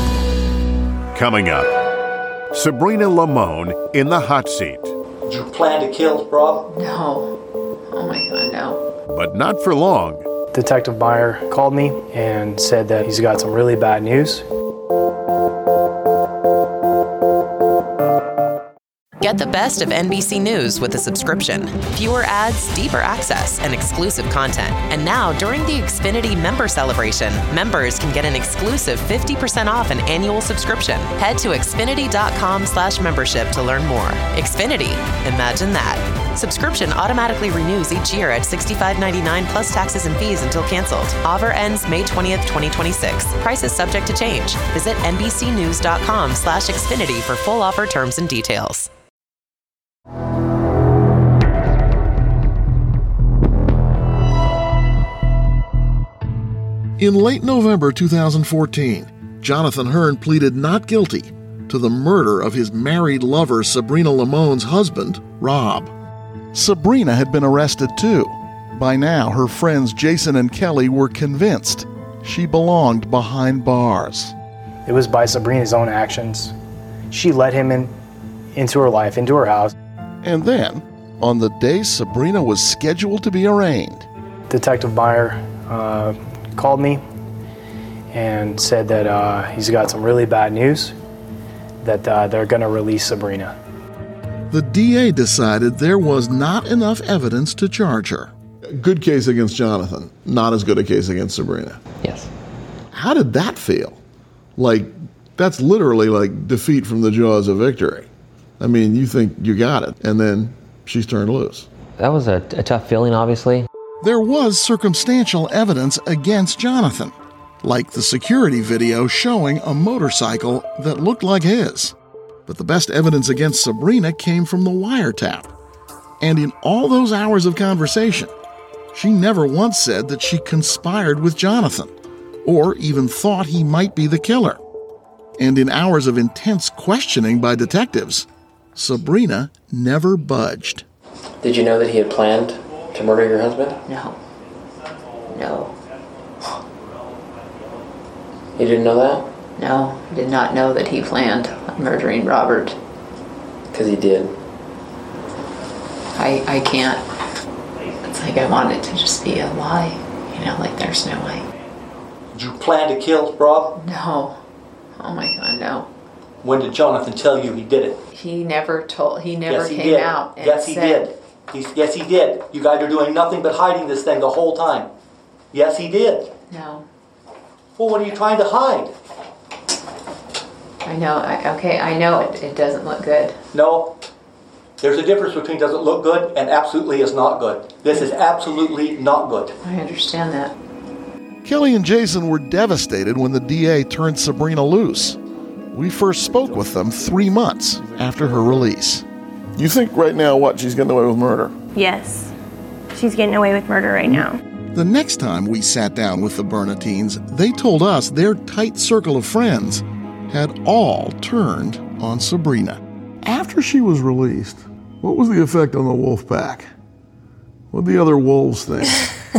Coming up, Sabrina Lamone in the hot seat. Did you plan to kill Rob? No. Oh my God, no. But not for long. Detective Meyer called me and said that he's got some really bad news. Get the best of N B C News with a subscription. Fewer ads, deeper access, and exclusive content. And now, during the Xfinity Member Celebration, members can get an exclusive fifty percent off an annual subscription. Head to Xfinity.com slash membership to learn more. Xfinity. Imagine that. Subscription automatically renews each year at sixty-five ninety-nine plus taxes and fees until canceled. Offer ends May twentieth, twenty twenty-six. Prices subject to change. Visit NBCnews.com slash Xfinity for full offer terms and details. In late November two thousand fourteen, Jonathan Hearn pleaded not guilty to the murder of his married lover Sabrina Lamone's husband, Rob. Sabrina had been arrested too. By now, her friends Jason and Kelly were convinced she belonged behind bars. It was by Sabrina's own actions. She let him in, into her life, into her house. And then, on the day Sabrina was scheduled to be arraigned, Detective Meyer uh, called me and said that uh, he's got some really bad news, that uh, they're going to release Sabrina. The D A decided there was not enough evidence to charge her. Good case against Jonathan, not as good a case against Sabrina. Yes. How did that feel? Like, that's literally like defeat from the jaws of victory. I mean, you think you got it, and then she's turned loose. That was a, a tough feeling, obviously. There was circumstantial evidence against Jonathan, like the security video showing a motorcycle that looked like his. But the best evidence against Sabrina came from the wiretap. And in all those hours of conversation, she never once said that she conspired with Jonathan, or even thought he might be the killer. And in hours of intense questioning by detectives, Sabrina never budged. Did you know that he had planned to murder your husband? No. No. You didn't know that? No, I did not know that he planned on murdering Robert. Because he did. I I can't. It's like I want it to just be a lie. You know, like there's no way. Did you plan to kill Rob? No. Oh my God, no. When did Jonathan tell you he did it? He never told, he never yes, he came did. out and Yes, he said, did. He's, yes, he did. You guys are doing nothing but hiding this thing the whole time. Yes, he did. No. Well, what are you trying to hide? I know, I, okay, I know it, it doesn't look good. No. There's a difference between doesn't look good and absolutely is not good. This is absolutely not good. I understand that. Kelly and Jason were devastated when the D A turned Sabrina loose. We first spoke with them three months after her release. You think right now, what, she's getting away with murder? Yes. She's getting away with murder right now. The next time we sat down with the Bernatines, they told us their tight circle of friends had all turned on Sabrina. After she was released, what was the effect on the wolf pack? What did the other wolves think?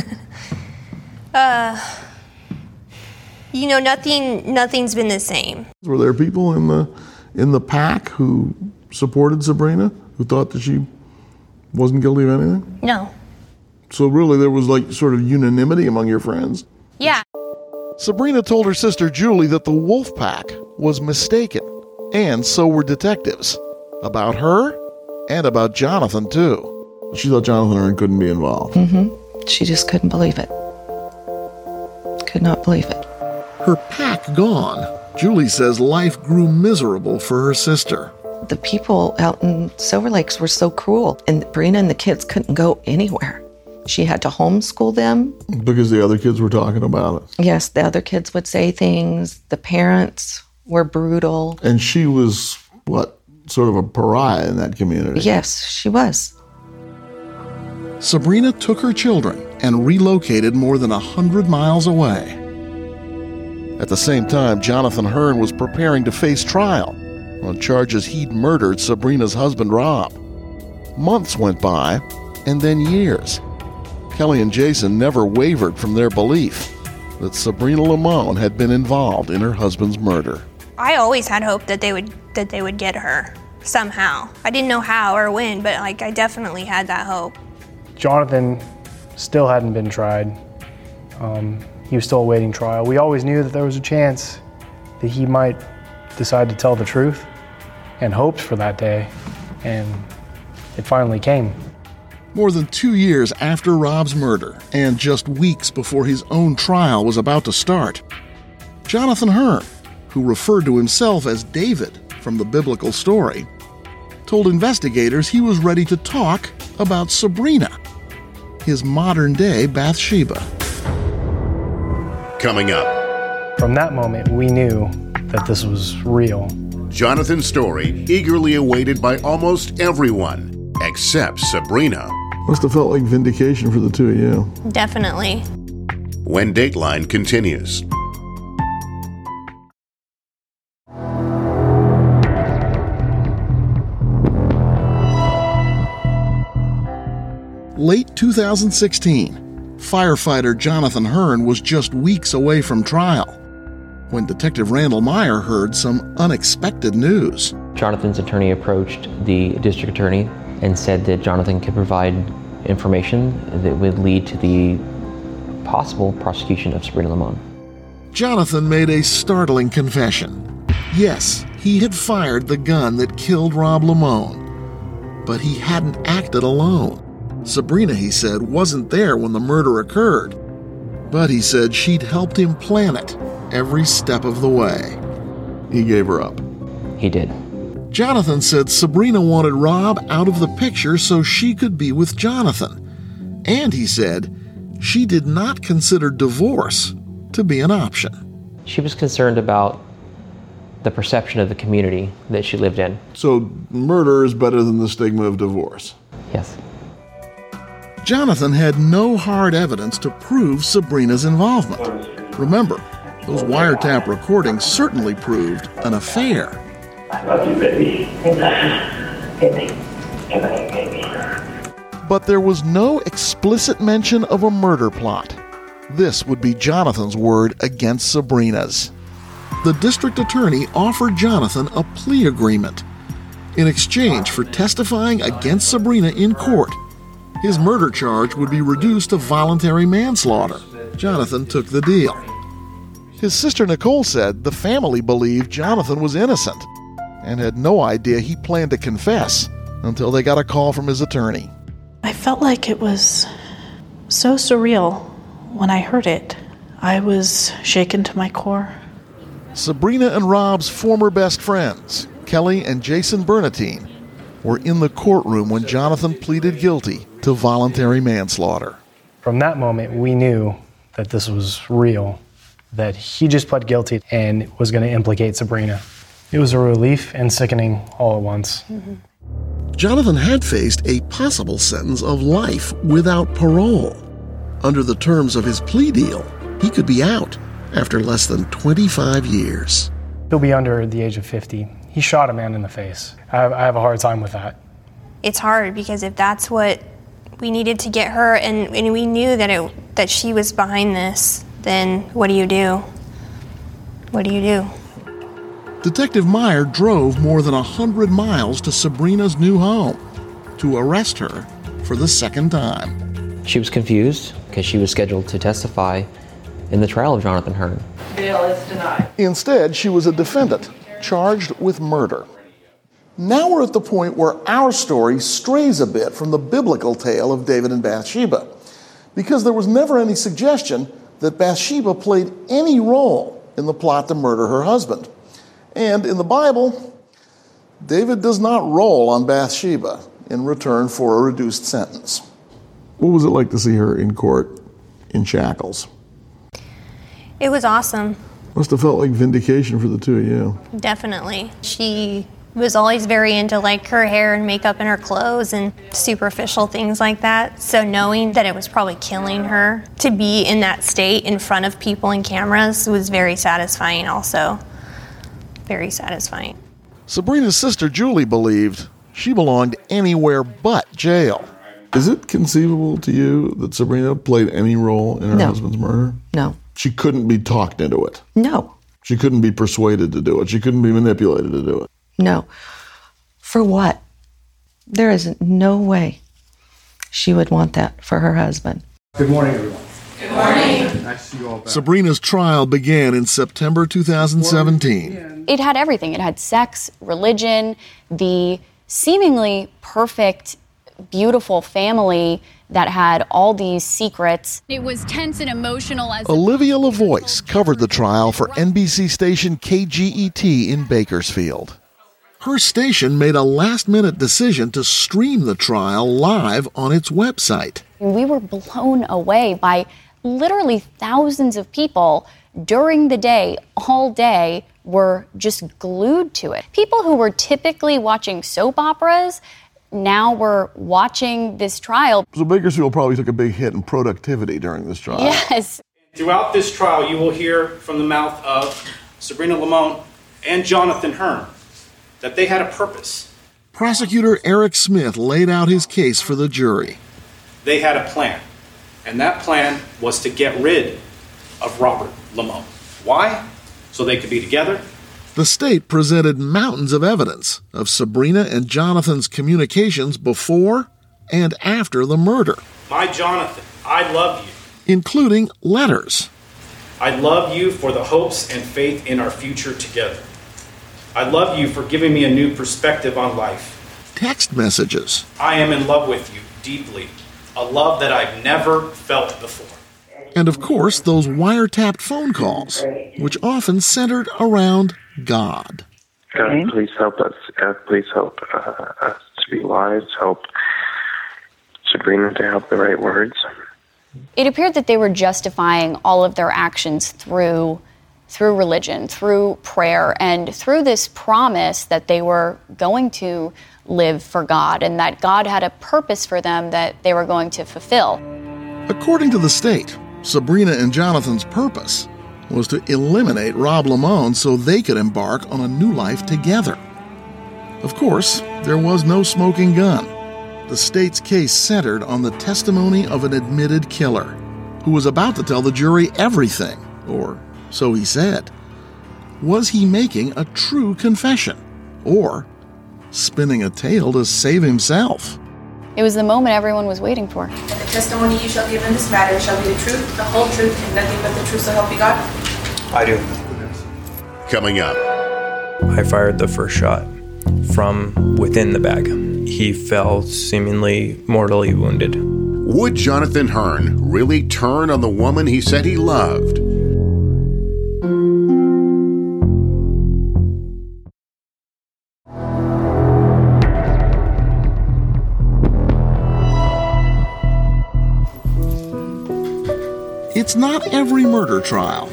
uh, you know, nothing. Nothing's been the same. Were there people in the in the pack who supported Sabrina, who thought that she wasn't guilty of anything? No. So really, there was like sort of unanimity among your friends? Yeah. Sabrina told her sister Julie that the wolf pack was mistaken, and so were detectives. About her, and about Jonathan, too. She thought Jonathan Hearn couldn't be involved. Mm-hmm. She just couldn't believe it. Could not believe it. Her pack gone, Julie says life grew miserable for her sister. The people out in Silver Lakes were so cruel, and Sabrina and the kids couldn't go anywhere. She had to homeschool them. Because the other kids were talking about it. Yes, the other kids would say things. The parents were brutal. And she was, what, sort of a pariah in that community? Yes, she was. Sabrina took her children and relocated more than a hundred miles away. At the same time, Jonathan Hearn was preparing to face trial on charges he'd murdered Sabrina's husband, Rob. Months went by, and then years. Kelly and Jason never wavered from their belief that Sabrina Limon had been involved in her husband's murder. I always had hope that they would that they would get her somehow. I didn't know how or when, but like I definitely had that hope. Jonathan still hadn't been tried. Um, he was still awaiting trial. We always knew that there was a chance that he might decide to tell the truth, and hoped for that day, and it finally came. More than two years after Rob's murder, and just weeks before his own trial was about to start, Jonathan Hearn, who referred to himself as David from the biblical story, told investigators he was ready to talk about Sabrina, his modern-day Bathsheba. Coming up. From that moment, we knew that this was real. Jonathan's story eagerly awaited by almost everyone, except Sabrina. Must have felt like vindication for the two of you. Definitely. When Dateline continues. Late two thousand sixteen, firefighter Jonathan Hearn was just weeks away from trial when Detective Randall Meyer heard some unexpected news. Jonathan's attorney approached the district attorney and said that Jonathan could provide information that would lead to the possible prosecution of Sabrina Limon. Jonathan made a startling confession. Yes, he had fired the gun that killed Rob Limon, but he hadn't acted alone. Sabrina, he said, wasn't there when the murder occurred, but he said she'd helped him plan it every step of the way. He gave her up. He did. Jonathan said Sabrina wanted Rob out of the picture so she could be with Jonathan. And he said she did not consider divorce to be an option. She was concerned about the perception of the community that she lived in. So murder is better than the stigma of divorce? Yes. Jonathan had no hard evidence to prove Sabrina's involvement. Remember, those wiretap recordings certainly proved an affair. I love you, baby. Baby. Baby. But there was no explicit mention of a murder plot. This would be Jonathan's word against Sabrina's. The district attorney offered Jonathan a plea agreement. In exchange for testifying against Sabrina in court, his murder charge would be reduced to voluntary manslaughter. Jonathan took the deal. His sister Nicole said the family believed Jonathan was innocent and had no idea he planned to confess until they got a call from his attorney. I felt like it was so surreal when I heard it. I was shaken to my core. Sabrina and Rob's former best friends, Kelly and Jason Bernatine, were in the courtroom when Jonathan pleaded guilty to voluntary manslaughter. From that moment, we knew that this was real, that he just pled guilty and was going to implicate Sabrina. It was a relief and sickening all at once. Mm-hmm. Jonathan had faced a possible sentence of life without parole. Under the terms of his plea deal, he could be out after less than twenty-five years. He'll be under the age of fifty. He shot a man in the face. I have, I have a hard time with that. It's hard because if that's what we needed to get her, and, and we knew that it that she was behind this, then what do you do? What do you do? Detective Meyer drove more than one hundred miles to Sabrina's new home to arrest her for the second time. She was confused because she was scheduled to testify in the trial of Jonathan Hearn. Bail is denied. Instead, she was a defendant charged with murder. Now we're at the point where our story strays a bit from the biblical tale of David and Bathsheba, because there was never any suggestion that Bathsheba played any role in the plot to murder her husband. And in the Bible, David does not roll on Bathsheba in return for a reduced sentence. What was it like to see her in court in shackles? It was awesome. Must have felt like vindication for the two of you. Definitely. She was always very into like her hair and makeup and her clothes and superficial things like that. So knowing that it was probably killing her to be in that state in front of people and cameras was very satisfying also. Very satisfying. Sabrina's sister Julie believed she belonged anywhere but jail. Is it conceivable to you that Sabrina played any role in her No. husband's murder? No. She couldn't be talked into it. No. She couldn't be persuaded to do it. She couldn't be manipulated to do it. No. For what? There is no way she would want that for her husband. Good morning, everyone. Good morning. Nice to see you all back. Sabrina's trial began in September two thousand seventeen. It had everything. It had sex, religion, the seemingly perfect, beautiful family that had all these secrets. It was tense and emotional as Olivia LaVoice covered the trial for N B C station K G E T in Bakersfield. Her station made a last-minute decision to stream the trial live on its website. We were blown away by literally thousands of people during the day, all day, were just glued to it. People who were typically watching soap operas now were watching this trial. So Bakersfield probably took a big hit in productivity during this trial. Yes. Throughout this trial, you will hear from the mouth of Sabrina Lamont and Jonathan Hearn that they had a purpose. Prosecutor Eric Smith laid out his case for the jury. They had a plan, and that plan was to get rid of Robert Lamont. Why? So they could be together. The state presented mountains of evidence of Sabrina and Jonathan's communications before and after the murder, My Jonathan, I love you. including letters. I love you for the hopes and faith in our future together. I love you for giving me a new perspective on life. Text messages. I am in love with you deeply, a love that I've never felt before. And of course, those wiretapped phone calls, which often centered around God. God, please help us. God, please help uh, us to be wise. Help Sabrina to have the right words. It appeared that they were justifying all of their actions through through religion, through prayer, and through this promise that they were going to live for God and that God had a purpose for them that they were going to fulfill. According to the state, Sabrina and Jonathan's purpose was to eliminate Rob Lamone so they could embark on a new life together. Of course, there was no smoking gun. The state's case centered on the testimony of an admitted killer who was about to tell the jury everything, or so he said. Was he making a true confession, or spinning a tale to save himself? It was the moment everyone was waiting for. And the testimony you shall give in this matter shall be the truth, the whole truth, and nothing but the truth, so help you God? I do. Coming up. I fired the first shot from within the bag. He fell seemingly mortally wounded. Would Jonathan Hearn really turn on the woman he said he loved? It's not every murder trial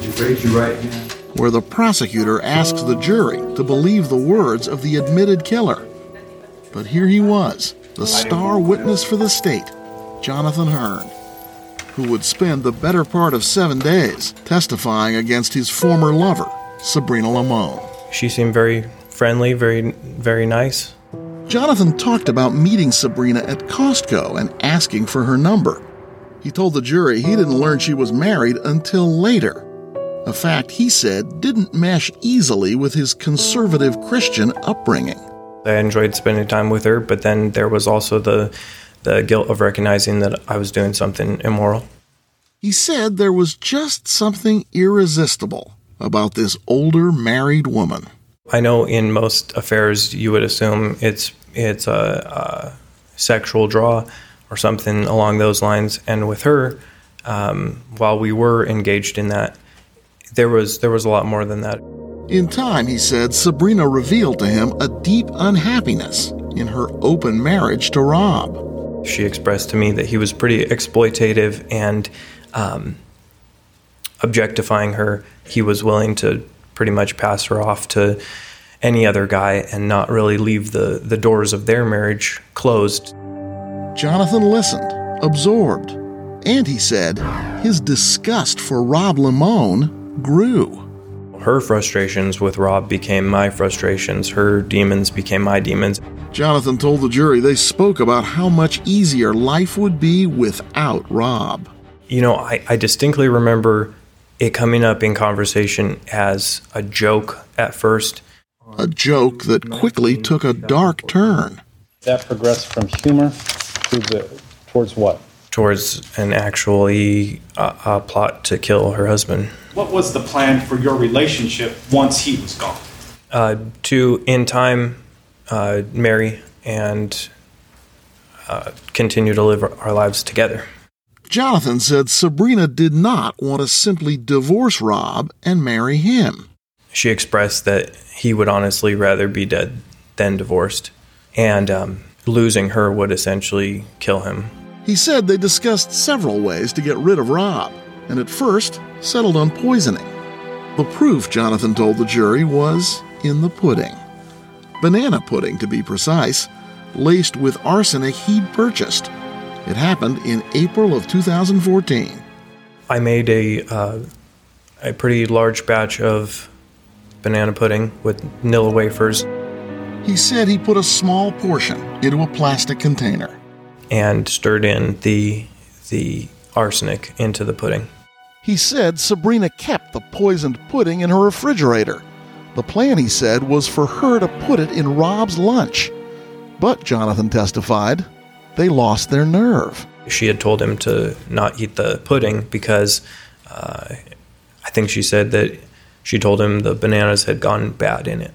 where the prosecutor asks the jury to believe the words of the admitted killer. But here he was, the star witness for the state, Jonathan Hearn, who would spend the better part of seven days testifying against his former lover, Sabrina Lamone. She seemed very friendly, very, very nice. Jonathan talked about meeting Sabrina at Costco and asking for her number. He told the jury he didn't learn she was married until later, a fact he said didn't mesh easily with his conservative Christian upbringing. I enjoyed spending time with her, but then there was also the, the guilt of recognizing that I was doing something immoral. He said there was just something irresistible about this older married woman. I know in most affairs you would assume it's, it's a, a sexual draw or something along those lines. And with her, um, while we were engaged in that, there was there was a lot more than that. In time, he said, Sabrina revealed to him a deep unhappiness in her open marriage to Rob. She expressed to me that he was pretty exploitative and um, objectifying her. He was willing to pretty much pass her off to any other guy and not really leave the, the doors of their marriage closed. Jonathan listened, absorbed, and he said his disgust for Rob Lamone grew. Her frustrations with Rob became my frustrations. Her demons became my demons. Jonathan told the jury they spoke about how much easier life would be without Rob. You know, I, I distinctly remember it coming up in conversation as a joke at first. A joke that quickly took a dark turn. That progressed from humor to the, towards what? Towards an actually uh, a plot to kill her husband. What was the plan for your relationship once he was gone? Uh, to, in time, uh, marry and uh, continue to live our lives together. Jonathan said Sabrina did not want to simply divorce Rob and marry him. She expressed that he would honestly rather be dead than divorced, and um, losing her would essentially kill him. He said they discussed several ways to get rid of Rob, and at first settled on poisoning. The proof, Jonathan told the jury, was in the pudding. Banana pudding, to be precise, laced with arsenic he'd purchased. It happened in April of two thousand fourteen. I made a uh, a pretty large batch of banana pudding with Nilla wafers. He said he put a small portion into a plastic container and stirred in the the arsenic into the pudding. He said Sabrina kept the poisoned pudding in her refrigerator. The plan, he said, was for her to put it in Rob's lunch. But, Jonathan testified, they lost their nerve. She had told him to not eat the pudding because uh, I think she said that she told him the bananas had gone bad in it.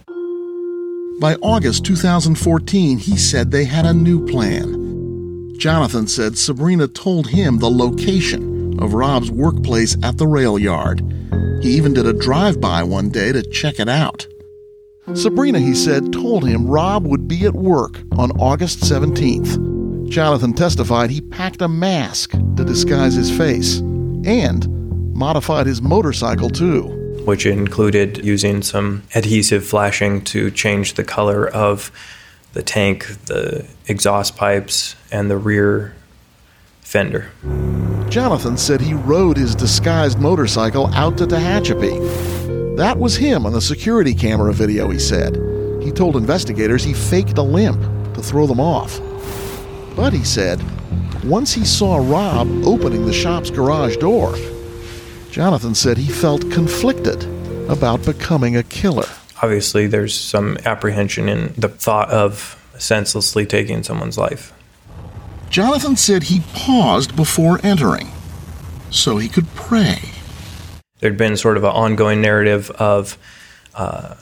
By August two thousand fourteen, he said they had a new plan. Jonathan said Sabrina told him the location of Rob's workplace at the rail yard. He even did a drive-by one day to check it out. Sabrina, he said, told him Rob would be at work on August seventeenth. Jonathan testified he packed a mask to disguise his face and modified his motorcycle too. Which included using some adhesive flashing to change the color of the tank, the exhaust pipes, and the rear fender. Jonathan said he rode his disguised motorcycle out to Tehachapi. That was him on the security camera video, he said. He told investigators he faked a limp to throw them off. But he said, once he saw Rob opening the shop's garage door, Jonathan said he felt conflicted about becoming a killer. Obviously, there's some apprehension in the thought of senselessly taking someone's life. Jonathan said he paused before entering so he could pray. There'd been sort of an ongoing narrative of uh,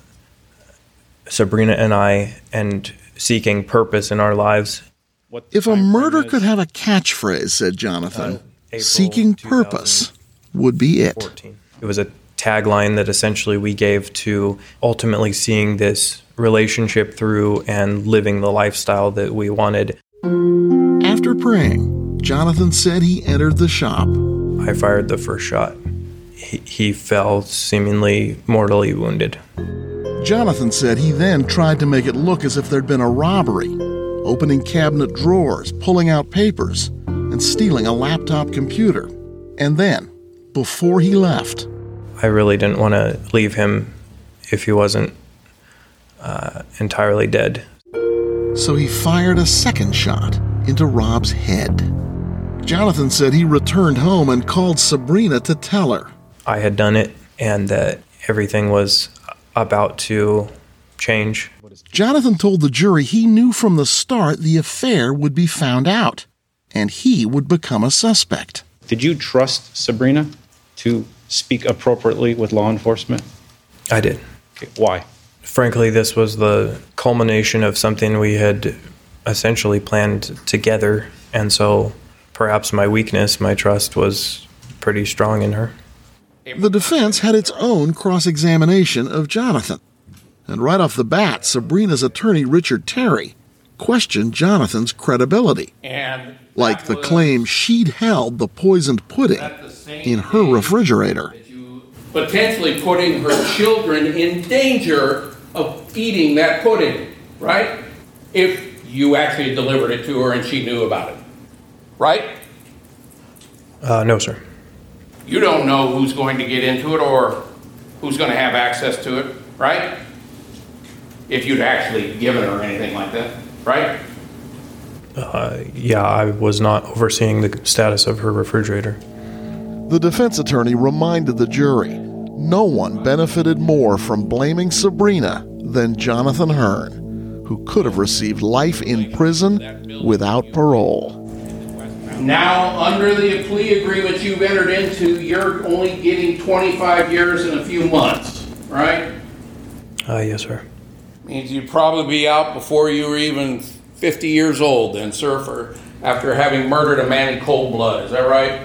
Sabrina and I and seeking purpose in our lives. If a murder could have a catchphrase, said Jonathan, uh, seeking purpose would be it. It was a tagline that essentially we gave to ultimately seeing this relationship through and living the lifestyle that we wanted. After praying, Jonathan said he entered the shop. I fired the first shot. He, he fell seemingly mortally wounded. Jonathan said he then tried to make it look as if there'd been a robbery, opening cabinet drawers, pulling out papers, and stealing a laptop computer. And then, before he left, I really didn't want to leave him if he wasn't uh, entirely dead. So he fired a second shot into Rob's head. Jonathan said he returned home and called Sabrina to tell her I had done it and that everything was about to change. Jonathan told the jury he knew from the start the affair would be found out, and he would become a suspect. Did you trust Sabrina to speak appropriately with law enforcement? I did. Okay, why? Frankly, this was the culmination of something we had essentially planned together, and so perhaps my weakness, my trust, was pretty strong in her. The defense had its own cross-examination of Jonathan. And right off the bat, Sabrina's attorney, Richard Terry, questioned Jonathan's credibility. And like the claim she'd held the poisoned pudding in her refrigerator. Potentially putting her children in danger of eating that pudding, right? If you actually delivered it to her and she knew about it, right? Uh, no, sir. You don't know who's going to get into it or who's going to have access to it, right? If you'd actually given her anything like that, right? Uh, yeah, I was not overseeing the status of her refrigerator. The defense attorney reminded the jury no one benefited more from blaming Sabrina than Jonathan Hearn, who could have received life in prison without parole. Now, under the plea agreement you've entered into, you're only getting twenty-five years in a few months, right? Uh, yes, sir. Means you'd probably be out before you were even fifty years old then, sir, for after having murdered a man in cold blood. Is that right?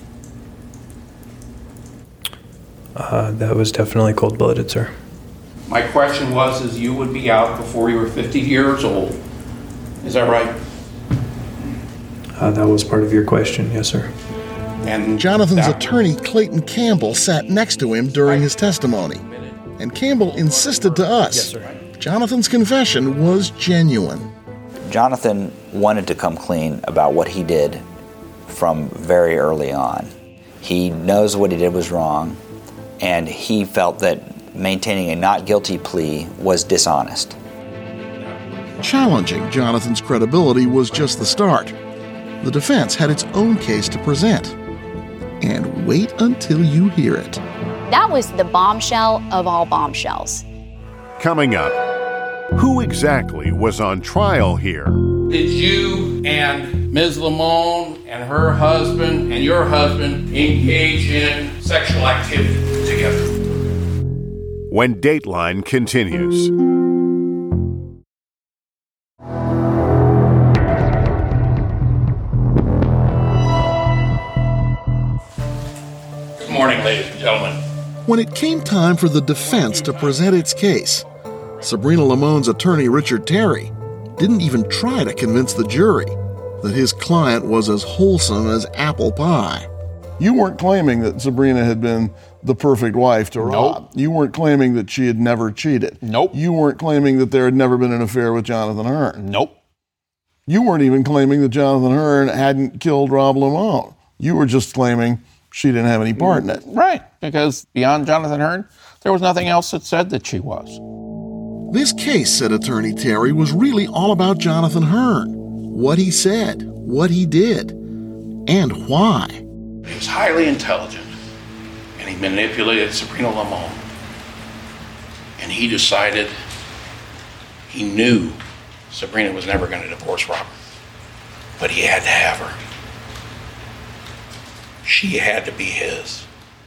Uh, that was definitely cold-blooded, sir. My question was, is you would be out before you were fifty years old. Is that right? Uh, that was part of your question, yes, sir. And Jonathan's attorney, Clayton Campbell, sat next to him during his testimony. And Campbell insisted to us yes, sir. Jonathan's confession was genuine. Jonathan wanted to come clean about what he did from very early on. He knows what he did was wrong, and he felt that maintaining a not guilty plea was dishonest. Challenging Jonathan's credibility was just the start. The defense had its own case to present. And wait until you hear it. That was the bombshell of all bombshells. Coming up, who exactly was on trial here? Did you and Miz Lamone and her husband and your husband engage in sexual activity together? When Dateline continues. Good morning, ladies and gentlemen. When it came time for the defense to present its case, Sabrina Lamone's attorney, Richard Terry, didn't even try to convince the jury. that his client was as wholesome as apple pie. You weren't claiming that Sabrina had been the perfect wife to Rob. Nope. You weren't claiming that she had never cheated. Nope. You weren't claiming that there had never been an affair with Jonathan Hearn. Nope. You weren't even claiming that Jonathan Hearn hadn't killed Rob Lamone. You were just claiming she didn't have any part in it. Right, because beyond Jonathan Hearn, there was nothing else that said that she was. This case, said Attorney Terry, was really all about Jonathan Hearn. What he said, what he did, and why. He was highly intelligent, and he manipulated Sabrina Lamone. And he decided he knew Sabrina was never going to divorce Robert, but he had to have her. She had to be his.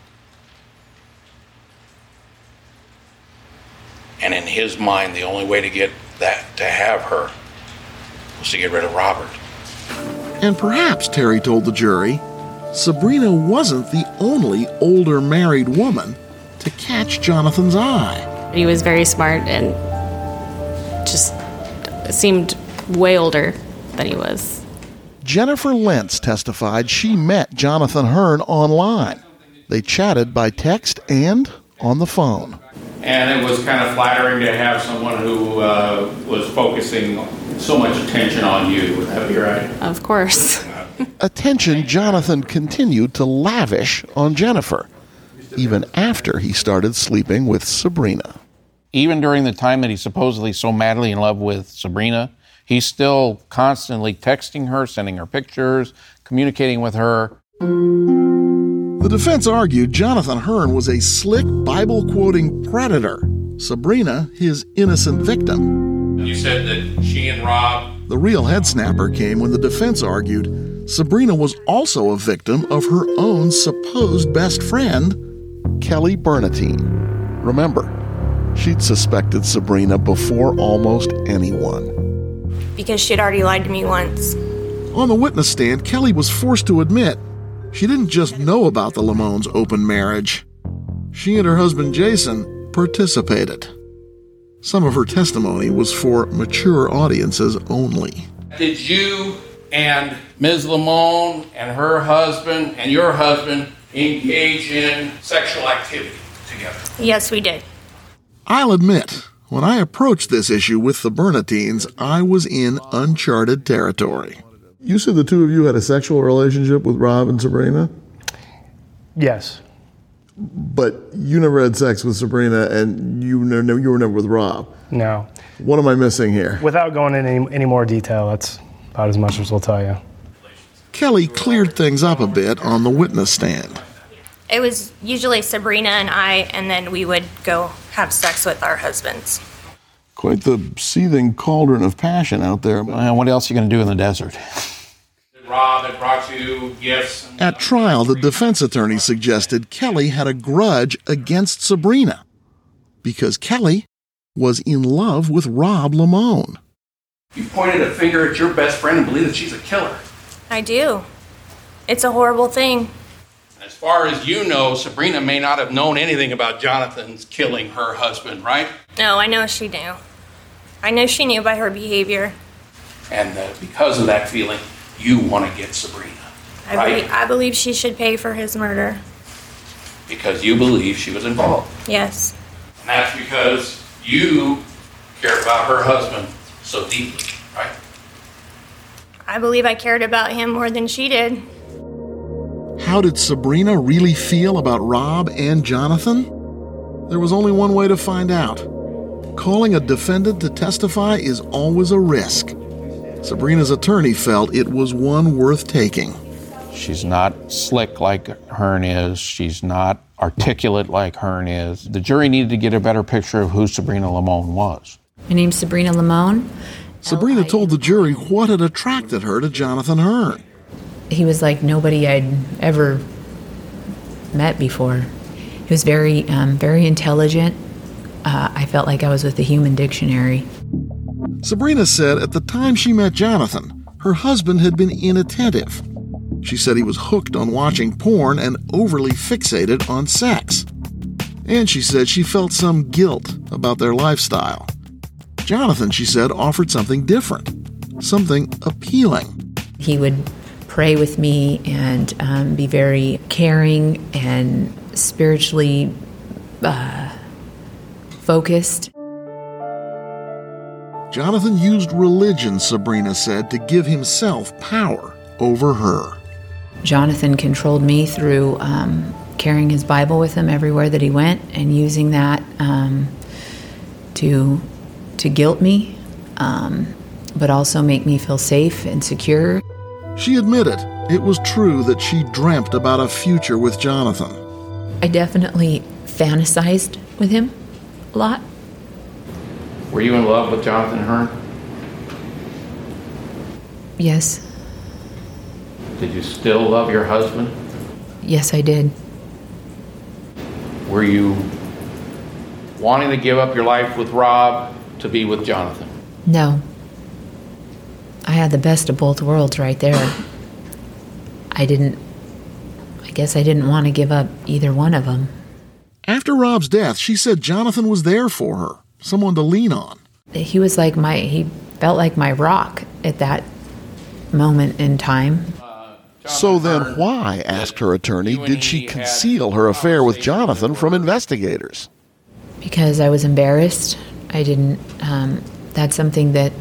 And in his mind, the only way to get that, to have her, was to get rid of Robert. And perhaps, Terry told the jury, Sabrina wasn't the only older married woman to catch Jonathan's eye. He was very smart and just seemed way older than he was. Jennifer Lentz testified she met Jonathan Hearn online. They chatted by text and on the phone. And it was kind of flattering to have someone who uh, was focusing so much attention on you. Would that be right? Of course. Attention Jonathan continued to lavish on Jennifer, even after he started sleeping with Sabrina. Even during the time that he's supposedly so madly in love with Sabrina, he's still constantly texting her, sending her pictures, communicating with her. The defense argued Jonathan Hearn was a slick Bible-quoting predator, Sabrina his innocent victim. You said that she and Rob... The real head snapper came when the defense argued Sabrina was also a victim of her own supposed best friend, Kelly Bernatine. Remember, she'd suspected Sabrina before almost anyone. Because she'd already lied to me once. On the witness stand, Kelly was forced to admit she didn't just know about the Lamones' open marriage. She and her husband Jason participated. Some of her testimony was for mature audiences only. Did you and Miz Lamone and her husband and your husband engage in sexual activity together? Yes, we did. I'll admit, when I approached this issue with the Bernatines, I was in uncharted territory. You said the two of you had a sexual relationship with Rob and Sabrina? Yes. But you never had sex with Sabrina, and you never, you were never with Rob? No. What am I missing here? Without going into any, any more detail, that's about as much as we'll tell you. Kelly cleared things up a bit on the witness stand. It was usually Sabrina and I, and then we would go have sex with our husbands. Quite the seething cauldron of passion out there. Well, what else are you going to do in the desert? Rob had brought you gifts. At trial, the defense attorney suggested Kelly had a grudge against Sabrina because Kelly was in love with Rob Lamone. You pointed a finger at your best friend and believe that she's a killer. I do. It's a horrible thing. As far as you know, Sabrina may not have known anything about Jonathan's killing her husband, right? No, I know she knew. I know she knew by her behavior. And uh, because of that feeling, you want to get Sabrina, I, right? believe, I believe she should pay for his murder. Because you believe she was involved. Yes. And that's because you care about her husband so deeply, right? I believe I cared about him more than she did. How did Sabrina really feel about Rob and Jonathan? There was only one way to find out. Calling a defendant to testify is always a risk. Sabrina's attorney felt it was one worth taking. She's not slick like Hearn is. She's not articulate like Hearn is. The jury needed to get a better picture of who Sabrina Lamone was. My name's Sabrina Lamone. Sabrina told the jury what had attracted her to Jonathan Hearn. He was like nobody I'd ever met before. He was very, um, very intelligent. Uh, I felt like I was with the Human Dictionary. Sabrina said at the time she met Jonathan, her husband had been inattentive. She said he was hooked on watching porn and overly fixated on sex. And she said she felt some guilt about their lifestyle. Jonathan, she said, offered something different, something appealing. He would pray with me and um, be very caring and spiritually uh, focused. Jonathan used religion, Sabrina said, to give himself power over her. Jonathan controlled me through um, carrying his Bible with him everywhere that he went and using that um, to to guilt me, um, but also make me feel safe and secure. She admitted it was true that she dreamt about a future with Jonathan. I definitely fantasized with him a lot. Were you in love with Jonathan Hearn? Yes. Did you still love your husband? Yes, I did. Were you wanting to give up your life with Rob to be with Jonathan? No. I had the best of both worlds right there. I didn't, I guess I didn't want to give up either one of them. After Rob's death, she said Jonathan was there for her, someone to lean on. He was like my, he felt like my rock at that moment in time. So then why, asked her attorney, did she conceal her affair with Jonathan from investigators? Because I was embarrassed. I didn't, um, that's something that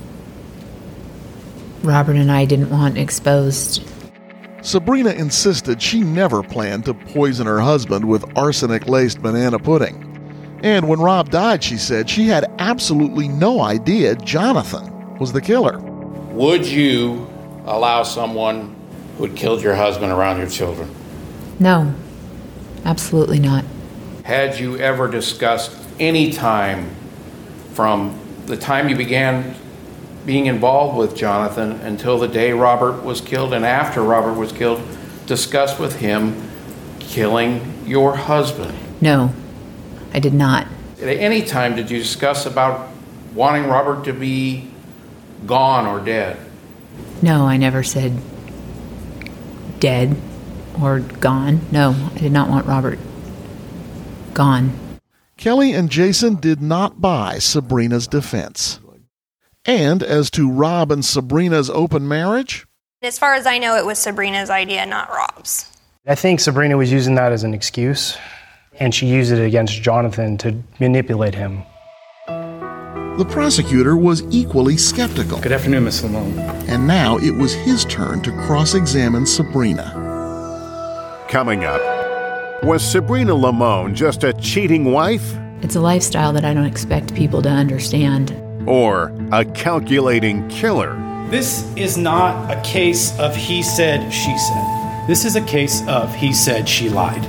Robert and I didn't want exposed. Sabrina insisted she never planned to poison her husband with arsenic-laced banana pudding. And when Rob died, she said she had absolutely no idea Jonathan was the killer. Would you allow someone who had killed your husband around your children? No, absolutely not. Had you ever discussed any time from the time you began being involved with Jonathan until the day Robert was killed and after Robert was killed, discussed with him killing your husband? No, I did not. At any time did you discuss about wanting Robert to be gone or dead? No, I never said dead or gone. No, I did not want Robert gone. Kelly and Jason did not buy Sabrina's defense. And as to Rob and Sabrina's open marriage? As far as I know, it was Sabrina's idea, not Rob's. I think Sabrina was using that as an excuse, and she used it against Jonathan to manipulate him. The prosecutor was equally skeptical. Good afternoon, Miss Lamone. And now it was his turn to cross-examine Sabrina. Coming up, was Sabrina Lamone just a cheating wife? It's a lifestyle that I don't expect people to understand. Or a calculating killer? This is not a case of he said, she said. This is a case of he said, she lied.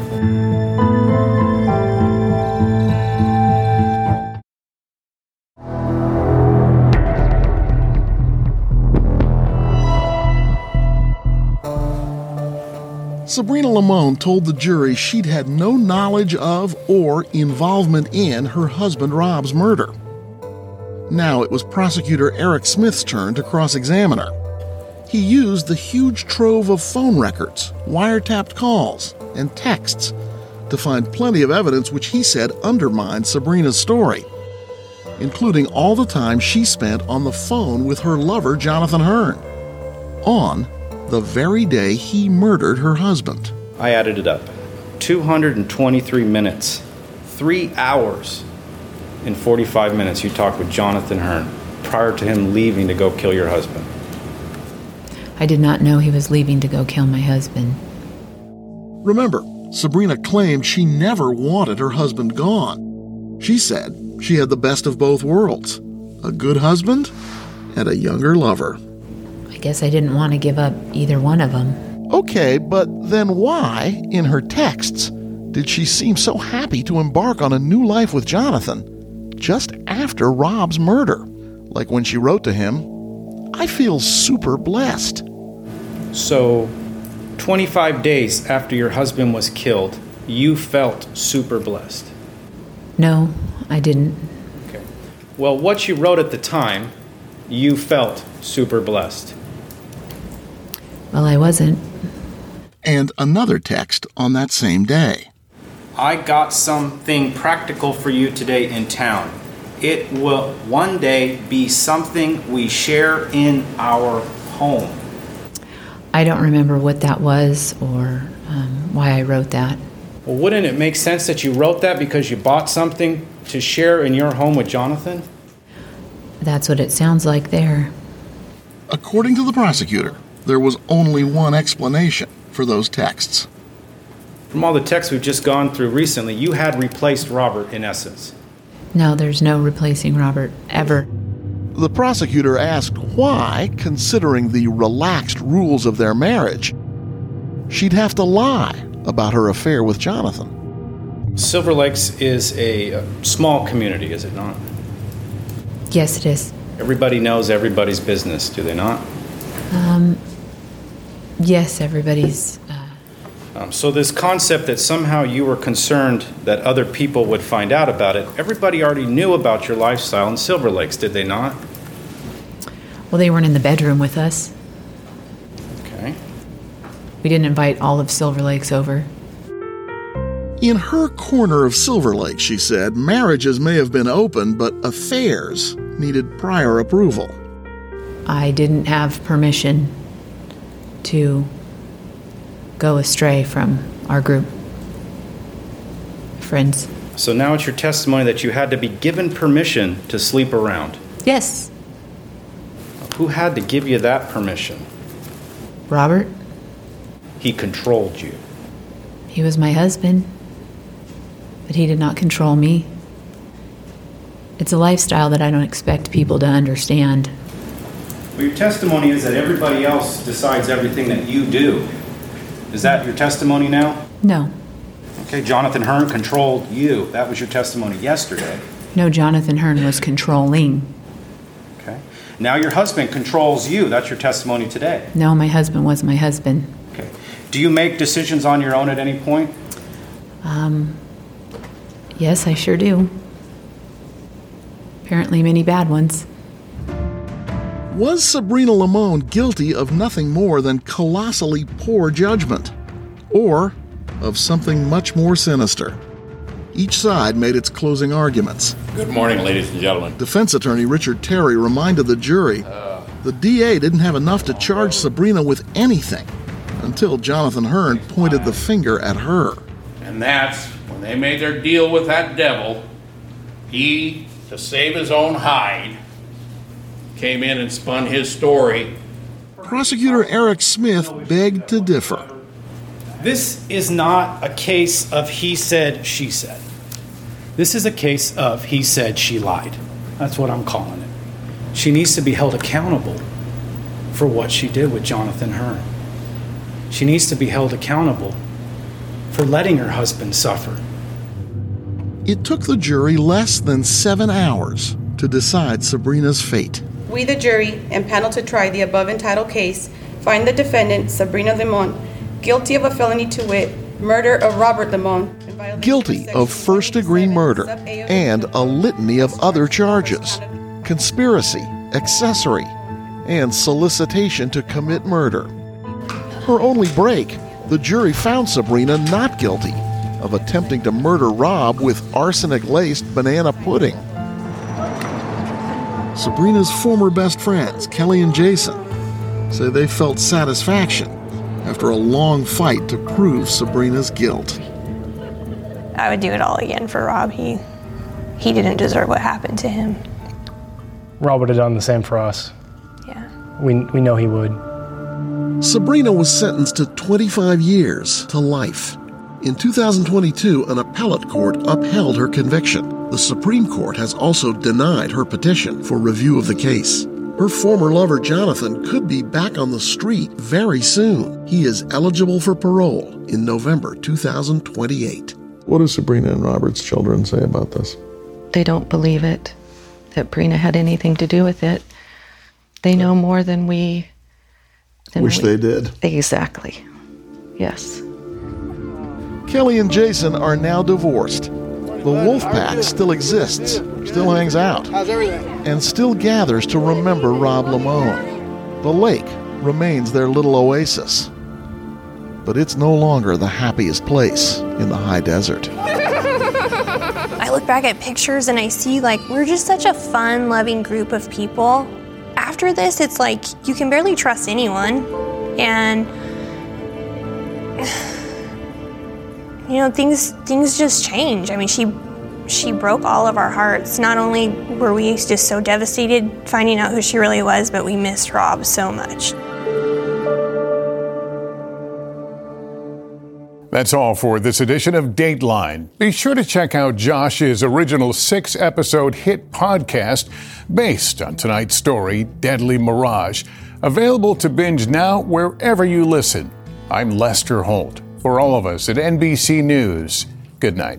Sabrina Lamone told the jury she'd had no knowledge of or involvement in her husband Rob's murder. Now it was prosecutor Eric Smith's turn to cross-examine her. He used the huge trove of phone records, wiretapped calls, and texts to find plenty of evidence which he said undermined Sabrina's story, including all the time she spent on the phone with her lover Jonathan Hearn, on the very day he murdered her husband. I added it up. two hundred twenty-three minutes. Three hours and forty-five minutes you talked with Jonathan Hearn prior to him leaving to go kill your husband. I did not know he was leaving to go kill my husband. Remember, Sabrina claimed she never wanted her husband gone. She said she had the best of both worlds, a good husband and a younger lover. I guess I didn't want to give up either one of them. Okay, but then why, in her texts, did she seem so happy to embark on a new life with Jonathan just after Rob's murder? Like when she wrote to him, "I feel super blessed." So, twenty-five days after your husband was killed, you felt super blessed? No, I didn't. Okay. Well, what you wrote at the time, you felt super blessed. Well, I wasn't. And another text on that same day. I got something practical for you today in town. It will one day be something we share in our home. I don't remember what that was or um, why I wrote that. Well, wouldn't it make sense that you wrote that because you bought something to share in your home with Jonathan? That's what it sounds like there. According to the prosecutor, there was only one explanation for those texts. From all the texts we've just gone through recently, you had replaced Robert in essence. No, there's no replacing Robert, ever. The prosecutor asked why, considering the relaxed rules of their marriage, she'd have to lie about her affair with Jonathan. Silver Lakes is a, a small community, is it not? Yes, it is. Everybody knows everybody's business, do they not? Um, yes, everybody's... Uh... Um, so this concept that somehow you were concerned that other people would find out about it, everybody already knew about your lifestyle in Silver Lakes, did they not? Well, they weren't in the bedroom with us. Okay. We didn't invite all of Silver Lakes over. In her corner of Silver Lake, she said, marriages may have been open, but affairs needed prior approval. I didn't have permission to go astray from our group of friends. So now it's your testimony that you had to be given permission to sleep around. Yes. Who had to give you that permission? Robert. He controlled you. He was my husband, but he did not control me. It's a lifestyle that I don't expect people to understand. Well, your testimony is that everybody else decides everything that you do. Is that your testimony now? No. Okay, Jonathan Hearn controlled you. That was your testimony yesterday. No, Jonathan Hearn was controlling. Okay. Now your husband controls you. That's your testimony today. No, my husband was my husband. Okay. Do you make decisions on your own at any point? Um, yes, I sure do. Apparently many bad ones. Was Sabrina Limon guilty of nothing more than colossally poor judgment? Or of something much more sinister? Each side made its closing arguments. Good morning, ladies and gentlemen. Defense attorney Richard Terry reminded the jury the D A didn't have enough to charge Sabrina with anything until Jonathan Hearn pointed the finger at her. And that's when they made their deal with that devil. He, to save his own hide, came in and spun his story. Prosecutor Eric Smith begged to differ. This is not a case of he said, she said. This is a case of he said, she lied. That's what I'm calling it. She needs to be held accountable for what she did with Jonathan Hearn. She needs to be held accountable for letting her husband suffer. It took the jury less than seven hours to decide Sabrina's fate. We, the jury, and panel to try the above entitled case, find the defendant, Sabrina Limon, guilty of a felony to wit, murder of Robert Limon. Guilty of first-degree murder and a litany of other charges. Conspiracy, accessory, and solicitation to commit murder. Her only break, the jury found Sabrina not guilty of attempting to murder Rob with arsenic-laced banana pudding. Sabrina's former best friends, Kelly and Jason, say they felt satisfaction after a long fight to prove Sabrina's guilt. I would do it all again for Rob. He, he didn't deserve what happened to him. Rob would have done the same for us. Yeah. We, we know he would. Sabrina was sentenced to twenty-five years to life. In two thousand twenty-two, an appellate court upheld her conviction. The Supreme Court has also denied her petition for review of the case. Her former lover, Jonathan, could be back on the street very soon. He is eligible for parole in November two thousand twenty-eight. What do Sabrina and Robert's children say about this? They don't believe it, that Brina had anything to do with it. They know more than we... Than Wish we, they did. Exactly. Yes. Kelly and Jason are now divorced. The wolf pack still exists, still hangs out, and still gathers to remember Rob Limon. The lake remains their little oasis, but it's no longer the happiest place in the high desert. I look back at pictures and I see like we're just such a fun, loving group of people. After this, it's like you can barely trust anyone. And you know, things things just change. I mean, she she broke all of our hearts. Not only were we just so devastated finding out who she really was, but we missed Rob so much. That's all for this edition of Dateline. Be sure to check out Josh's original six-episode hit podcast based on tonight's story, Deadly Mirage. Available to binge now wherever you listen. I'm Lester Holt. For all of us at N B C News, good night.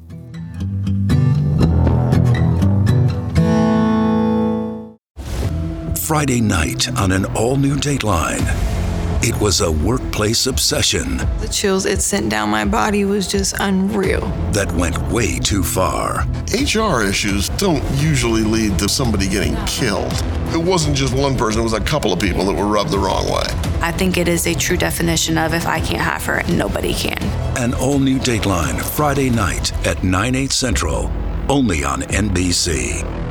Friday night on an all-new Dateline. It was a workplace obsession. The chills it sent down my body was just unreal. That went way too far. H R issues don't usually lead to somebody getting killed. It wasn't just one person, it was a couple of people that were rubbed the wrong way. I think it is a true definition of if I can't have her, nobody can. An all-new Dateline, Friday night at nine, eight Central, only on N B C.